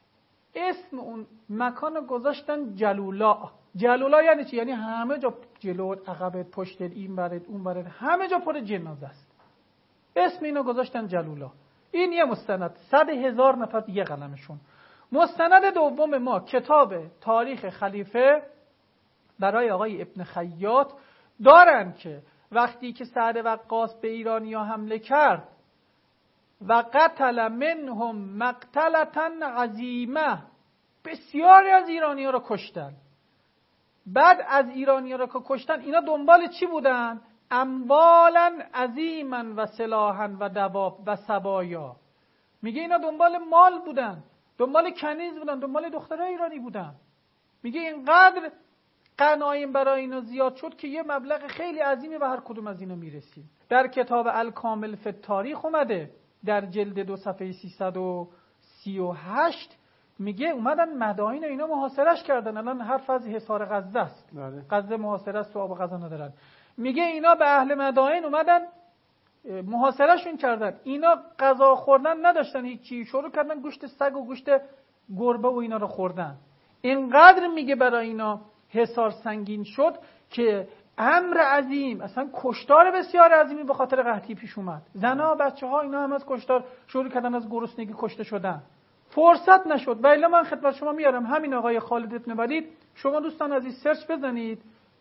اسم اون مکان رو گذاشتن جلولا. جلولا یعنی چی؟ یعنی همه جا جلو، عقب، پشت، این برد اون برد، همه جا پر جنازه است. اسم اینو گذاشتن جلولا. این یه مستند، صد هزار نفر یه قلمشون. مستند دوم ما کتاب تاریخ خلیفه برای آقای ابن خیاط دارن که وقتی که سعد وقاص به ایرانیا حمله کرد و قتل منهم مقتلتا عظیمه، بسیاری از ایرانیا رو کشتن. بعد از ایرانیا رو که کشتن، اینا دنبال چی بودن؟ اموالا عظیما و سلاحا و دواب و سبایا. میگه اینا دنبال مال بودن، دنبال کنیز بودن، دنبال دخترای ایرانی بودن. میگه اینقدر غنایم برای اینا زیاد شد که یه مبلغ خیلی عظیمی به هر کدوم از اینا میرسید. در کتاب الکامل فی التاریخ اومده در جلد دو صفحه سیصد و سی و هشت میگه اومدن مدائن اینا محاصرش کردن. الان حرف از حصار غزه است، غزه محاصره است و آب غزه ندارن. میگه اینا به اهل مدائن اومدن محاصرهشون کردن. اینا غذا خوردن نداشتن، هیچی، شروع کردن گوشت سگ و گوشت گربه و اینا رو خوردن. اینقدر میگه برای اینا حصار سنگین شد که امر عظیم، اصلا کشتار بسیار عظیمی به خاطر قحطی پیش اومد. زنا، بچه ها، اینا هم از کشتار شروع کردن، از گرسنگی کشته شدن. فرصت نشد. و الا من خدمت شما میارم همین آقای خالد بن ولید، شما دوستان عزیز سرچ بزنید،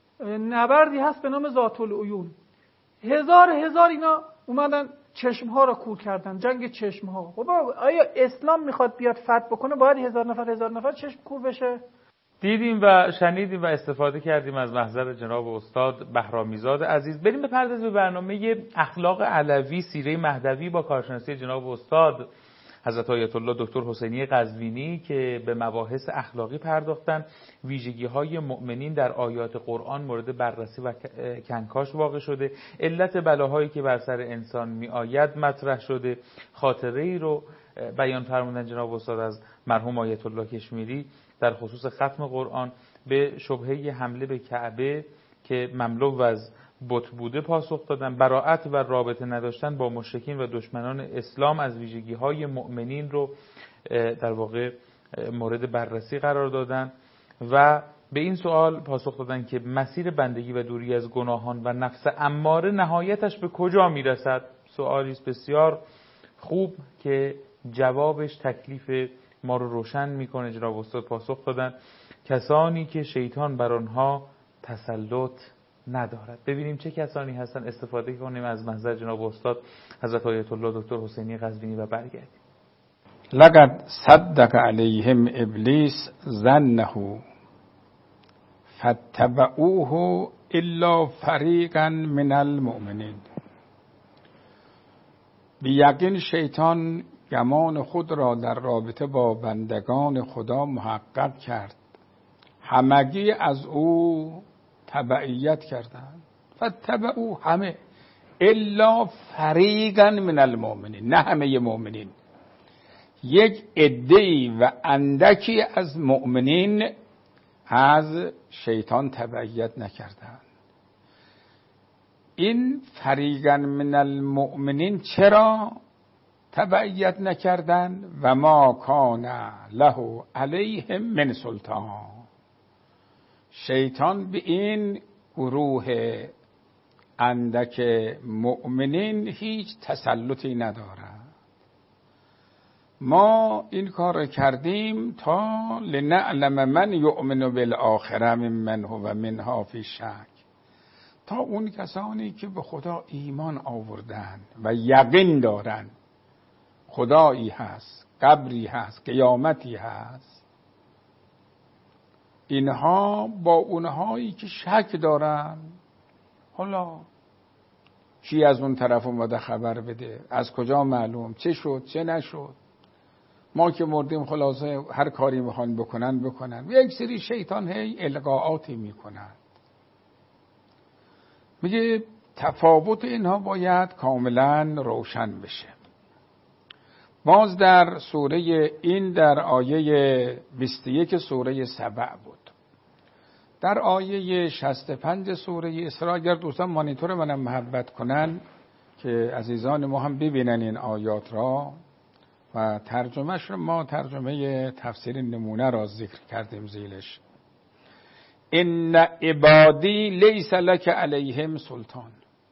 نبردی هست به نام ذات العیون. هزار هزار اینا اومدن چشم ها رو کور کردن، جنگ چشم ها. خب آیا اسلام میخواد بیاد فتح بکنه باید هزار نفر هزار نفر چشم کور بشه؟ دیدیم و شنیدیم و استفاده کردیم از محضر جناب استاد بهرامیزاد عزیز. بریم به پرداز به برنامه اخلاق علوی سیره مهدوی با کارشناسی جناب استاد حضرت آیت الله دکتر حسینی قزوینی که به مباحث اخلاقی پرداختن. ویژگی‌های مؤمنین در آیات قرآن مورد بررسی و کنکاش واقع شده. علت بلاهایی که بر سر انسان میآید مطرح شده. خاطره‌ای رو بیان فرمودن جناب استاد از مرحوم آیت الله کشمیری در خصوص ختم قرآن. به شبهه حمله به کعبه که مملو از بت بوده پاسخ دادن. براءت و رابطه نداشتن با مشرکین و دشمنان اسلام از ویژگی‌های مؤمنین رو در واقع مورد بررسی قرار دادن و به این سوال پاسخ دادن که مسیر بندگی و دوری از گناهان و نفس اماره نهایتش به کجا میرسد. سوالی است بسیار خوب که جوابش تکلیف ما رو روشن میکنه. جناب استاد پاسخ دادن کسانی که شیطان بر آنها تسلط ندارد. ببینیم چه کسانی هستن، استفاده کنیم از منظر جناب استاد حضرت آیت الله دکتر حسینی قزوینی و برگردیم. لقد صدق علیهم ابلیس ظنه فاتبعوه الا فریقا من المؤمنین. بیقین شیطان گمان خود را در رابطه با بندگان خدا محقق کرد، همگی از او تبعیت کردند. فتبعوا، همه، الا فریقا من المؤمنین، نه همه مؤمنین، یک عده‌ای و اندکی از مؤمنین از شیطان تبعیت نکردند. این فریقا من المؤمنین چرا تبعیت نکردند؟ و ما کان له علیهم من سلطان. شیطان به این گروه اندک مؤمنین هیچ تسلطی ندارد. ما این کار کردیم تا لنعلم من یؤمن بالآخره ممن هو منها فی شک، تا اون کسانی که به خدا ایمان آوردن و یقین دارن خدایی هست، قبری هست، قیامتی هست، اینها با اونهایی که شک دارن حالا کی از اون طرف اومده خبر بده، از کجا معلوم، چه شد چه نشد، ما که مردیم خلاصه هر کاری میخوان بکنن بکنن. یک سری شیطان هی القاءاتی میکنن. میگه تفاوت اینها باید کاملا روشن بشه. باز در سوره این در آیه بیست و یک سوره سبع بود. در آیه شصت و پنج سوره اسراء، اگر دوستان مانیتور منم محبت کنن که عزیزان ما هم ببینن این آیات را و ترجمهش رو، ما ترجمه تفسیر نمونه را ذکر کردیم زیلش. ان عبادی لیس لک علیهم سلطان.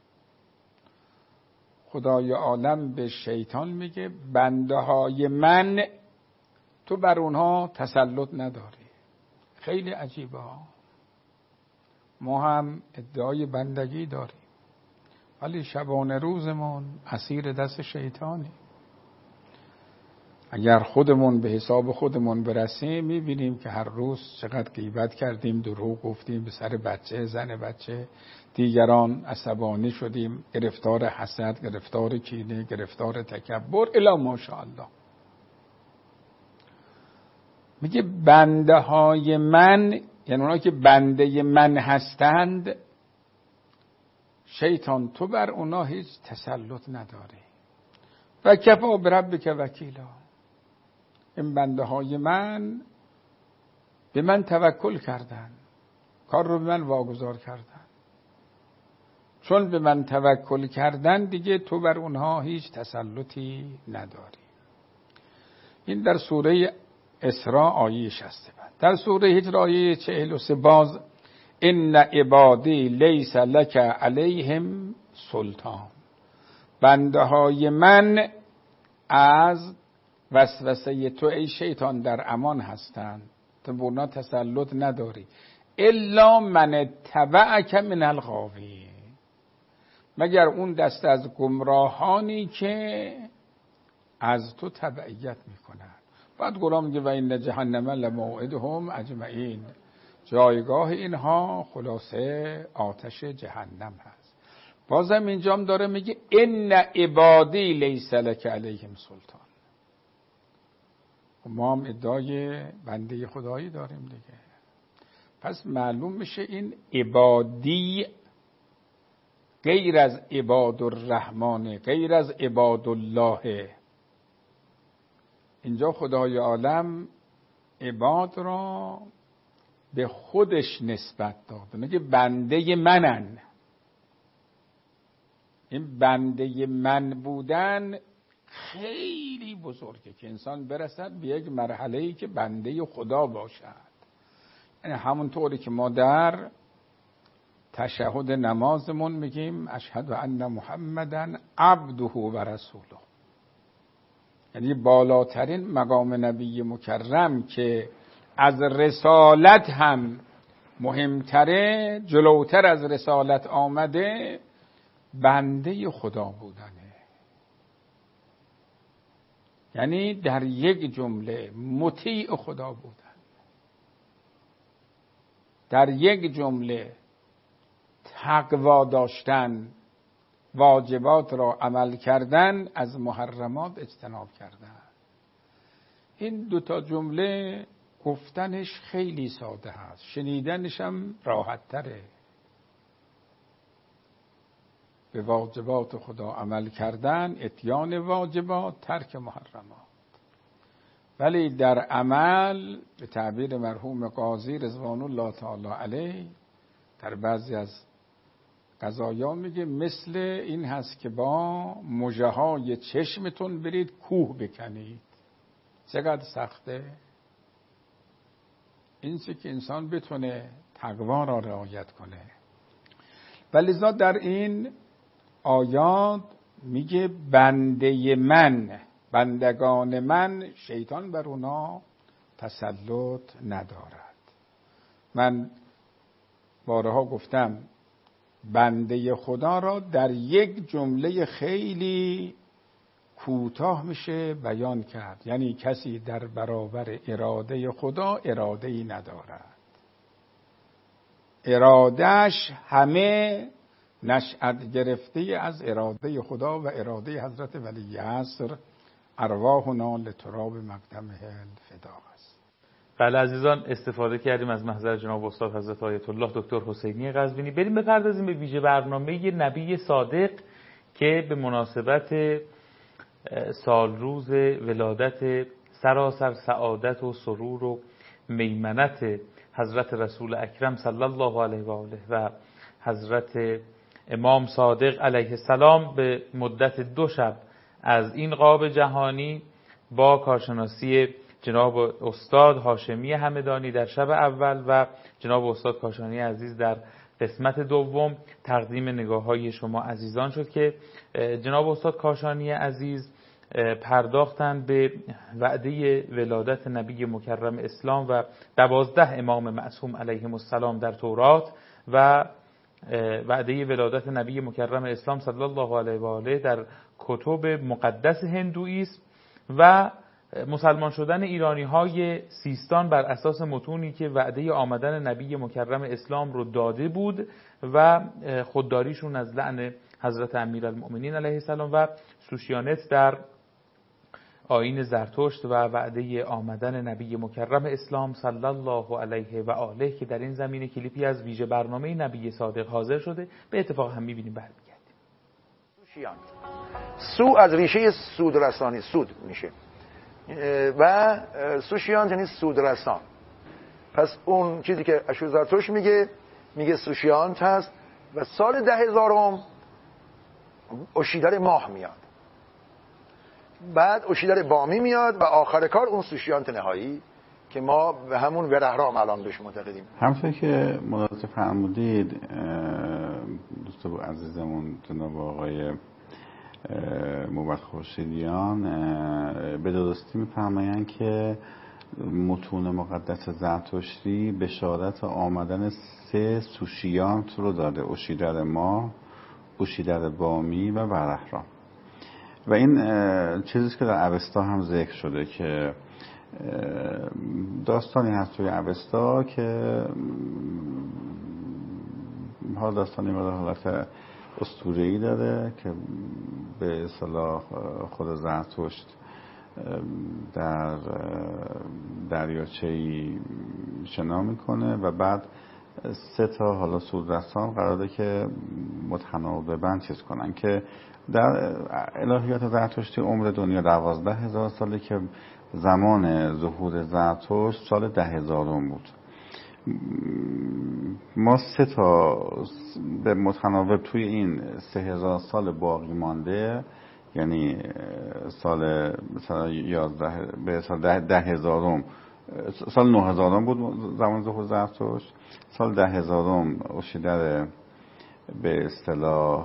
خدای عالم به شیطان میگه بنده های من تو بر اونها تسلط نداری. خیلی عجیبه ها. ما هم ادعای بندگی داریم ولی شبانه روزمون اسیر دست شیطانی. اگر خودمون به حساب خودمون برسیم میبینیم که هر روز چقدر غیبت کردیم، دروغ گفتیم به سر بچه، زن بچه، دیگران عصبانی شدیم، گرفتار حسد، گرفتار کینه، گرفتار تکبر الی ماشاءالله. میگه بنده های من، یعنی اونا که بنده من هستند، شیطان تو بر اونا هیچ تسلط نداری. و کفا بربک وکیلا. این بنده های من به من توکل کردن، کار رو به من واگذار کردن. چون به من توکل کردن دیگه تو بر اونها هیچ تسلطی نداری. این در سوره اسراء آیه شصت و پنج. در سوره هجر آیه چهل و سه باز ان عبادی لیس لک علیهم سلطان. بنده های من از وسوسه تو ای شیطان در امان هستند، تو بر اونها تسلط نداری. الا من تبعک من الغاوی، مگر اون دست از گمراهانی که از تو تبعیت میکنن. بعد قرآن میگه و این جهنم لموعدهم اجمعین. جایگاه اینها خلاصه آتش جهنم هست. بازم اینجام داره میگه ان عبادی لیس لک علیهم سلطان. ما هم ادعای بنده خدایی داریم دیگه. پس معلوم میشه این عبادی غیر از عباد الرحمن، غیر از عباد الله. اینجا خدای عالم عباد را به خودش نسبت داد، میگه بنده منن. این بنده من بودن خیلی بزرگه که انسان برسد به یک مرحله‌ای که بنده خدا باشد. یعنی همونطوری که ما در تشهد نمازمون میگیم اشهد ان محمدن عبده و رسوله، یعنی بالاترین مقام نبی مکرم که از رسالت هم مهمتره، جلوتر از رسالت آمده، بنده خدا بودنه. یعنی در یک جمله مطیع خدا بودن، در یک جمله تقوا داشتن، واجبات را عمل کردن، از محرمات اجتناب کردن. این دوتا جمله گفتنش خیلی ساده هست، شنیدنش هم راحت تره. به واجبات خدا عمل کردن، اتیان واجبات، ترک محرمات. ولی در عمل به تعبیر مرحوم قاضی رضوان الله تعالی علیه در بعضی از قضایا میگه مثل این هست که با مژه های چشمتون برید کوه بکنید. چقدر سخته این چه که انسان بتونه تقوا را رعایت کنه. ولذا در این آیات میگه بنده من، بندگان من، شیطان بر اونا تسلط ندارد. من بارها گفتم بنده خدا را در یک جمله خیلی کوتاه میشه بیان کرد. یعنی کسی در برابر اراده خدا اراده‌ای ندارد. ارادهش همه نشأت گرفته از اراده خدا و اراده حضرت ولی عصر، ارواحنا لتراب مقدمه الفدا است. بله عزیزان، استفاده کردیم از محضر جناب استاد حضرت آیت الله دکتر حسینی قزوینی. بریم بپردازیم به ویژه برنامه نبی صادق که به مناسبت سالروز ولادت سراسر سعادت و سرور و میمنت حضرت رسول اکرم صلی الله علیه و آله و حضرت امام صادق علیه السلام به مدت دو شب از این غاب جهانی با کارشناسی جناب استاد هاشمی همدانی در شب اول و جناب استاد کاشانی عزیز در قسمت دوم تقدیم نگاه‌های شما عزیزان شد که جناب استاد کاشانی عزیز پرداختند به وعده ولادت نبی مکرم اسلام و دوازده امام معصوم علیهم السلام در تورات و وعده ولادت نبی مکرم اسلام صلی الله علیه و آله در کتب مقدس هندویسم و مسلمان شدن ایرانی های سیستان بر اساس متونی که وعده آمدن نبی مکرم اسلام رو داده بود و خودداریشون از لعن حضرت امیرالمؤمنین علیه السلام و سوشیانت در آیین زرتشت و وعده آمدن نبی مکرم اسلام صلی الله علیه و آله که در این زمینه کلیپی از ویژه برنامه نبی صادق حاضر شده. به اتفاق هم می‌بینیم برمیگردیم. سوشیان سو از ریشه سود رسانی سود میشه و سوشیان یعنی سود رسان. پس اون چیزی که اشور زرتشت میگه میگه سوشیانت هست و سال ده هزارم اوشیدر ماه میاد، بعد اوشیدر بامی میاد و آخر کار اون سوشیانت نهایی که ما به همون ورهرام الان بهش معتقدیم. همونطور که ملاحظه فرمودید دوست عزیزمون جناب آقای موبت خورشیدیان به درستی میفرمایند که متون مقدس زرتشتی بشارت آمدن سه سوشیانت رو داده: اوشیدر ماه، اوشیدر بامی و ورهرام. و این چیزی که در اوستا هم ذکر شده که داستانی هست توی اوستا که حال داستانی مدار حالت اسطوره‌ای داره که به اصطلاح خود زرتشت در دریاچه‌ای شنا میکنه و بعد سه تا حالا سودرسان قراره که متناوباً چیز کنن که در الهیات زرتشتی عمر دنیا دوازده هزار ساله که زمان ظهور زرتشت سال ده هزارم بود. ما سه تا به متناوب توی این سه هزار سال باقی مانده، یعنی سال مثلا یازده به سال ده, ده هزارم سال نه هزارم بود زمان ظهور زرتشت، سال ده هزارم اوشیدر به اصطلاح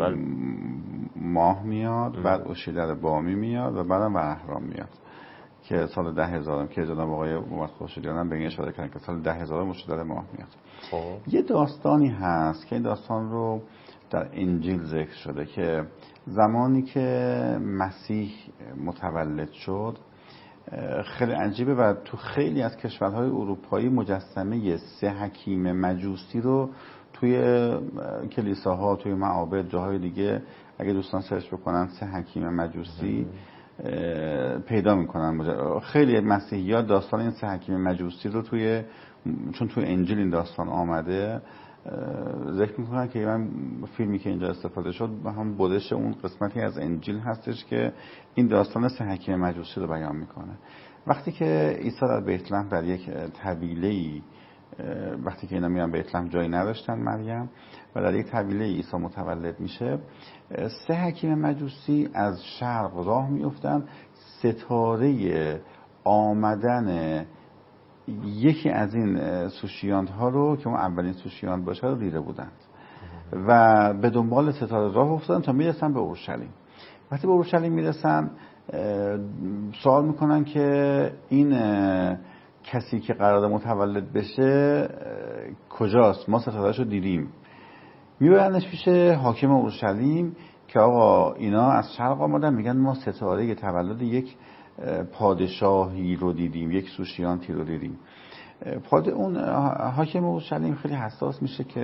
ماه میاد، بعد اوشیدر بامی میاد و بعدم ورهرام میاد که سال ده هزارم که جناب آقای موبت خورشیدیان هم به این اشاره کردن که سال ده هزارم اوشیدر ماه میاد. خب. یه داستانی هست که این داستان رو در انجیل ذکر شده که زمانی که مسیح متولد شد خیلی عجیبه و تو خیلی از کشورهای اروپایی مجسمه سه حکیم مجوسی رو توی کلیساها، توی معابد، جاهای دیگه اگه دوستان سرچ بکنن سه حکیم مجوسی پیدا میکنن. خیلی مسیحی‌ها داستان این سه حکیم مجوسی رو توی چون توی انجیل این داستان آمده ذکر میکنن که من فیلمی که اینجا استفاده شد هم بودش اون قسمتی از انجیل هستش که این داستان سه حکیم مجوسی رو بیان میکنه. وقتی که عیسی در بیت لحم در یک طویله‌ای وقتی که اینا میان بیت لحم جایی نداشتن مریم و در یک طویله عیسی متولد میشه، سه حکیم مجوسی از شرق راه میافتن ستاره آمدن یکی از این سوشیانت ها رو که اون اولین سوشیانت باشه رو دیده بودند و به دنبال ستاره راه افتادن تا میرسن به اورشلیم. وقتی به اورشلیم میرسن سوال میکنن که این کسی که قراره متولد بشه کجاست؟ ما ستاره‌اش رو دیدیم. میبرنش پیش حاکم اورشلیم که آقا اینا از شرق آمدن، میگن ما ستاره تولد یک پادشاهی رو دیدیم، یک سوشیانتی رو دیدیم. پاد اون حاکم اورشلیم خیلی حساس میشه که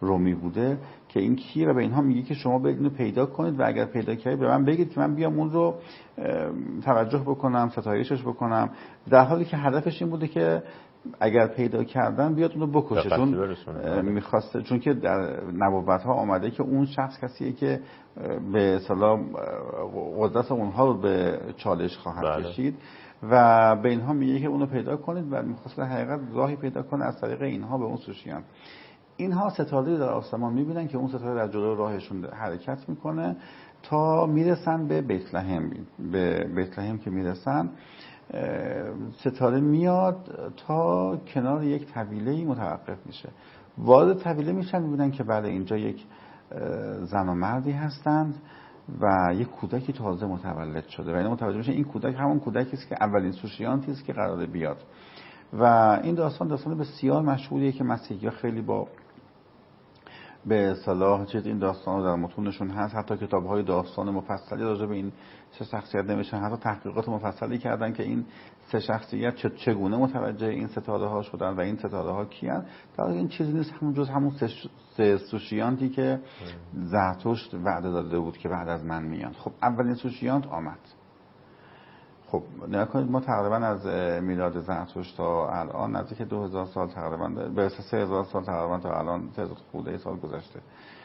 رومی بوده که این کیه و به اینها میگه که شما برید اینو پیدا کنید و اگر پیدا کردید به من بگید که من بیام اون رو توجه بکنم، ستایشش بکنم، در حالی که هدفش این بوده که اگر پیدا کردن بیاد اونو بکشه، چون میخواسته، چون که در نبوت ها آمده که اون شخص کسیه که به اصطلاح قدرت اونها رو به چالش خواهد بله. کشید و به اینها میگه که اونو پیدا کنید و میخواست در حقیقت راهی پیدا کنه از طریق اینها به اون سوشیان. اینها ستاره در آسمان میبینن که اون ستاره در جلو راهشون حرکت میکنه تا میرسن به بیت لحم. به بیت لحم که میرسن ستاره میاد تا کنار یک طویله‌ای متوقف میشه. وارد طویله میشن، میبینن که بعد اینجا یک زن و مردی هستند و یک کودکی تازه متولد شده و اینا متوجه میشن این کودک همون کودکی است که اولین سوشیانتی است که قراره بیاد. و این داستان داستان بسیار مشهوریه که مسیحی‌ها خیلی با به اصطلاح چیز این داستان رو در متونشون هست، حتی کتاب‌های داستان مفصلی راجع به این سه شخصیت نوشتن، حتی تحقیقات مفصلی کردن که این سه شخصیت چگونه متوجه این ستاره ها شدن و این ستاره ها کیان. در این چیزی نیست همون جز همون سه سوشیانتی که زرتشت وعده داده بود که بعد از من میان. خب اولین سوشیانت آمد. خب نگاه کنید ما تقریبا از میلاد زرتشت تا الان نزدیک دو هزار سال تقریبا به سه هزار سال تقریبا تا الان سه هزار خورده سال گذشته.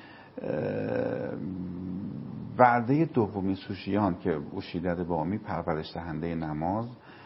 وعده دومی سوشیان که اوشیدر بامی پرورش دهنده نماز،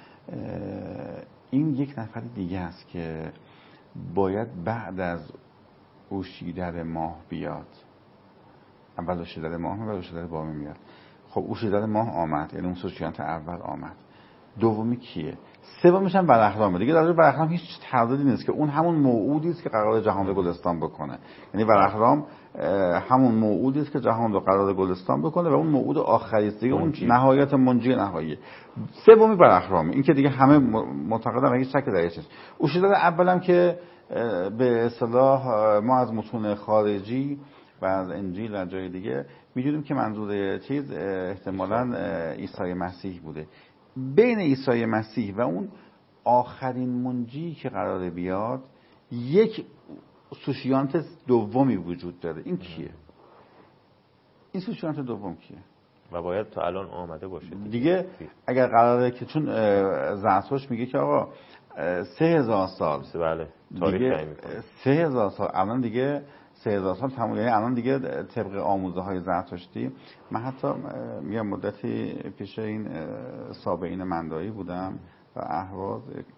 این یک نفر دیگه است که باید بعد از اوشیدر ماه بیاد. اول اوشیدر ماه و اوشیدر بامی میاد. خب اوشیدر ماه آمد، یعنی اون سوشیانت اول آمد. دومی کیه؟ سومیش هم بلخرامه. دیگه در بلخرام هیچ تردیدی نیست که اون همون موعودی است که قرار جهان رو گلستان بکنه. یعنی بلخرام همون موعودی است که جهان رو قرار گلستان بکنه و اون موعود آخری است دیگه، اون نهایت منجی نهایی. سومی بلخرامه. این که دیگه همه معتقدن هیچ شک درش نیست. اوشیدر اولم که به اصطلاح ما از متون خارجی و از انجیل و جای دیگه می‌دونیم که منظور چیز احتمالاً عیسی مسیح بوده. بین عیسی مسیح و اون آخرین منجی که قراره بیاد یک سوشیانت دومی وجود داره. این کیه؟ این سوشیانت دوم کیه؟ و باید تا الان آمده باشه دیگه, دیگه اگر قراره که چون زرتشت میگه که آقا سه هزار سال بله تاریخ تعیین میکنه سه هزار سال الان دیگه سه هزار سال تموم، یعنی الان دیگه طبق آموزه های زرتشتی. من حتی یه مدتی پیش این سابعین مندایی بودم و اهواز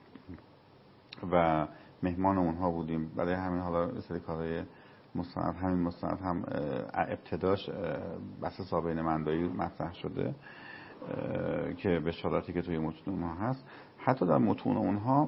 و مهمان اونها بودیم، برای همین حالا سری کارهای مستند، همین مستند هم ابتداش بحث سابعین مندایی مطرح شده که بشاراتی که توی متون اونها هست. حتی در متون اونها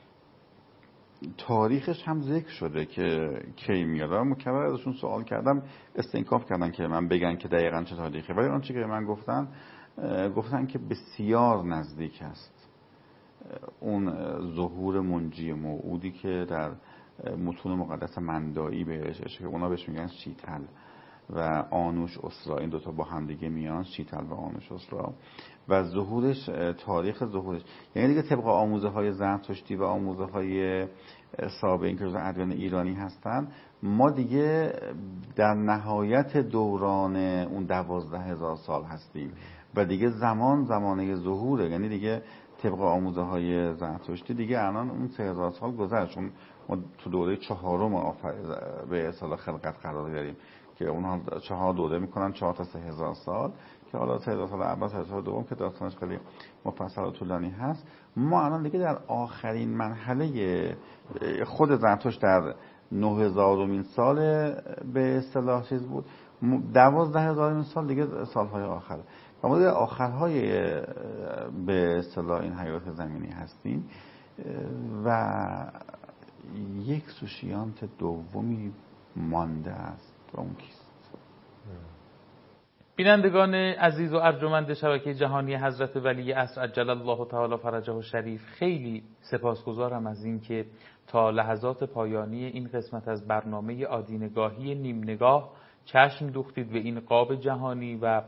تاریخش هم ذکر شده که کی میاد. مکرر ازشون سوال کردم، استنکاف کردن که من بگن که دقیقاً چه تاریخی، ولی آنچه که من گفتن گفتن که بسیار نزدیک است اون ظهور منجی موعودی که در متون مقدس مندایی بهش که اونا بهش میگن شیتل و آنوش اسرا، این دوتا با هم دیگه میان، شیتل و آنوش اسرا، و ظهورش تاریخ ظهورش یعنی دیگه طبق آموزه های زرتشتی و آموزه های سابقین که ادیان ایرانی هستن، ما دیگه در نهایت دوران اون دوازده هزار سال هستیم و دیگه زمان زمانه ظهوره. یعنی دیگه طبق آموزه های زرتشتی دیگه الان اون سه هزار سال گذشت، چون ما تو دوره چهارم به اصطلاح خلقت قرار داریم که اونها چهار دوره میکنن، چهار تا سه هزار سال، که حالا سه هزار سال اول، سه هزار سال دوم که داستانش خیلی مفصل و طولانی هست. ما الان دیگه در آخرین مرحله خود زرتشت در نه هزارمین سال به اصطلاح چیز بود، دوازده هزارمین سال دیگه سالهای آخر و ما در آخرهای به اصطلاح این حیات زمینی هستیم و یک سوشیانت دومی مانده است و اون کیست؟ بینندگان عزیز و ارجمند شبکه جهانی حضرت ولی عصر عجل الله تعالی فرجه الشریف، خیلی سپاسگزارم از این که تا لحظات پایانی این قسمت از برنامه آدینگاهی نیم نگاه چشم دوختید به این قاب جهانی و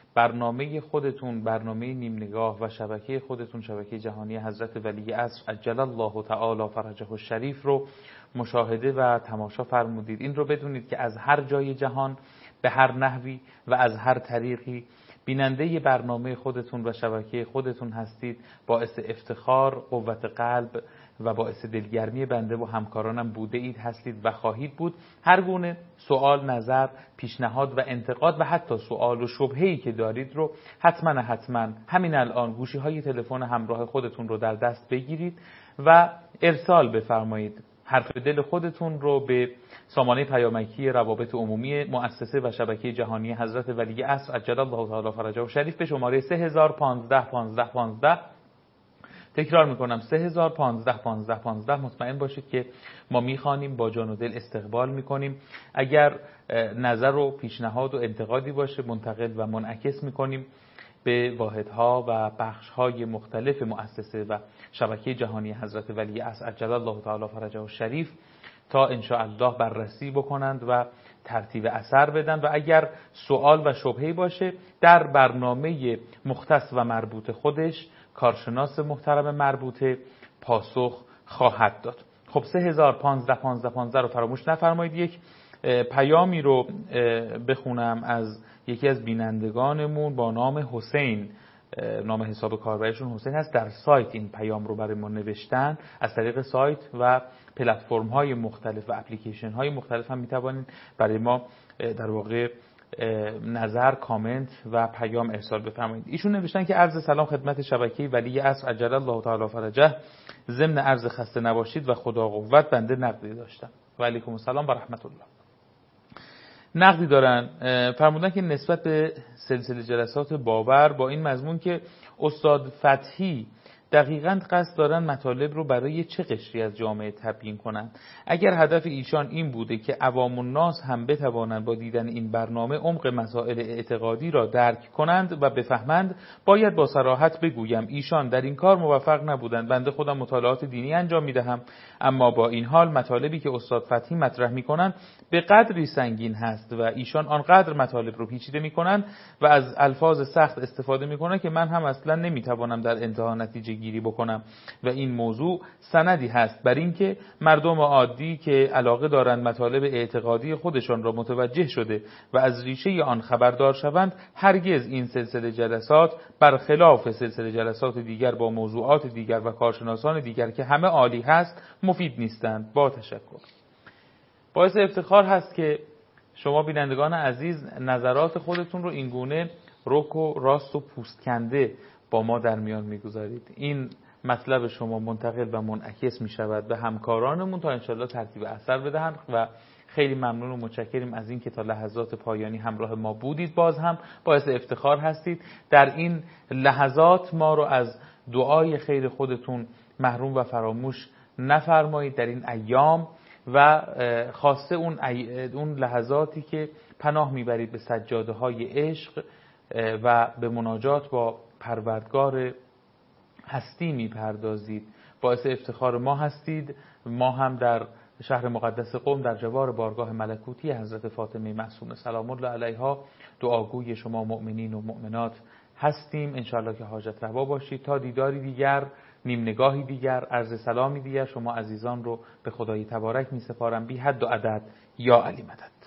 برنامه خودتون، برنامه نیم نگاه و شبکه خودتون، شبکه جهانی حضرت ولی عصر عجل الله تعالی فرجه الشریف رو مشاهده و تماشا فرمودید. این رو بدونید که از هر جای جهان به هر نحوی و از هر طریقی بیننده برنامه خودتون و شبکه خودتون هستید. باعث افتخار، قوت قلب و باعث دلگرمی بنده و همکارانم بوده اید، هستید و خواهید بود. هر گونه سوال، نظر، پیشنهاد و انتقاد و حتی سوال و شبهه‌ای که دارید رو حتما حتما همین الان گوشی های تلفن همراه خودتون رو در دست بگیرید و ارسال بفرمایید. حرف دل خودتون رو به سامانه پیامکی روابط عمومی مؤسسه و شبکه جهانی حضرت ولی عصر عجل الله تعالی فرجه الشریف به شماره سه هزار و پانزده پانزده پانزده، تکرار میکنم سه هزار و پانزده پانزده پانزده، مطمئن باشید که ما میخوانیم، با جان و دل استقبال میکنیم. اگر نظر و پیشنهاد و انتقادی باشه منتقل و منعکس میکنیم به واحدها و بخشهای مختلف مؤسسه و شبکه جهانی حضرت ولی عصر عجل الله تعالی فرجه الشریف تا ان شاء الله بررسی بکنند و ترتیب اثر بدن و اگر سوال و شبهه‌ای باشه در برنامه مختص و مربوط خودش کارشناس محترم مربوطه پاسخ خواهد داد. خب سه هزار و پانزده پانزده پانزده رو فراموش نفرمایید. یک پیامی رو بخونم از یکی از بینندگانمون با نام حسین، نام حساب کاربرشون حسین هست. در سایت این پیام رو برای ما نوشتن. از طریق سایت و پلتفرم های مختلف و اپلیکیشن های مختلف هم میتوانید برای ما در واقع نظر، کامنت و پیام ارسال بفرمایید. ایشون نوشتن که عرض سلام خدمت شبکه ولی عصر عجل الله تعالی فرجه. ضمن عرض خسته نباشید و خدا قوت، بنده نقدی داشتم. و علیکم السلام و رحمت الله. نقدی دارن، فرمودن که نسبت به سلسله جلسات باور با این مضمون که استاد فتحی دقیقاً قصد دارن مطالب رو برای چه قشری از جامعه تبیین کنند. اگر هدف ایشان این بوده که عوام الناس هم بتوانند با دیدن این برنامه عمق مسائل اعتقادی را درک کنند و بفهمند، باید با صراحت بگویم ایشان در این کار موفق نبودند. بنده خودم مطالعات دینی انجام میدهم، اما با این حال مطالبی که استاد فتحی مطرح میکنند به قدری سنگین هست و ایشان آنقدر مطالب رو پیچیده میکنند و از الفاظ سخت استفاده میکنند که من هم اصلا نمیتوانم در انتها نتیجه گیری بکنم و این موضوع سندی هست بر این که مردم عادی که علاقه دارند مطالب اعتقادی خودشان را متوجه شده و از ریشه آن خبردار شوند، هرگز این سلسله جلسات برخلاف سلسله جلسات دیگر با موضوعات دیگر و کارشناسان دیگر که همه عالی هست مفید نیستند. با تشکر. باعث افتخار هست که شما بینندگان عزیز نظرات خودتون رو اینگونه رک و راست و پوست کنده با ما در میان میگذارید. این مطلب شما منتقل و منعکس می شود به همکارانمون تا انشالله ترتیب اثر بدهند و خیلی ممنون و متشکریم از این که تا لحظات پایانی همراه ما بودید. باز هم باعث افتخار هستید. در این لحظات ما رو از دعای خیر خودتون محروم و فراموش نفرمایید در این ایام و خاصه اون, اون لحظاتی که پناه میبرید به سجاده های عشق و به مناجات با پروردگار هستی میپردازید. باعث افتخار ما هستید. ما هم در شهر مقدس قم در جوار بارگاه ملکوتی حضرت فاطمه معصومه سلام الله علیها دعاگوی شما مؤمنین و مؤمنات هستیم. انشاءالله که حاجت روا باشید. تا دیداری دیگر، نیم نگاهی دیگر، عرض سلامی دیگر، شما عزیزان رو به خدای تبارک می سپارم. بی حد و عدد یا علی مدد.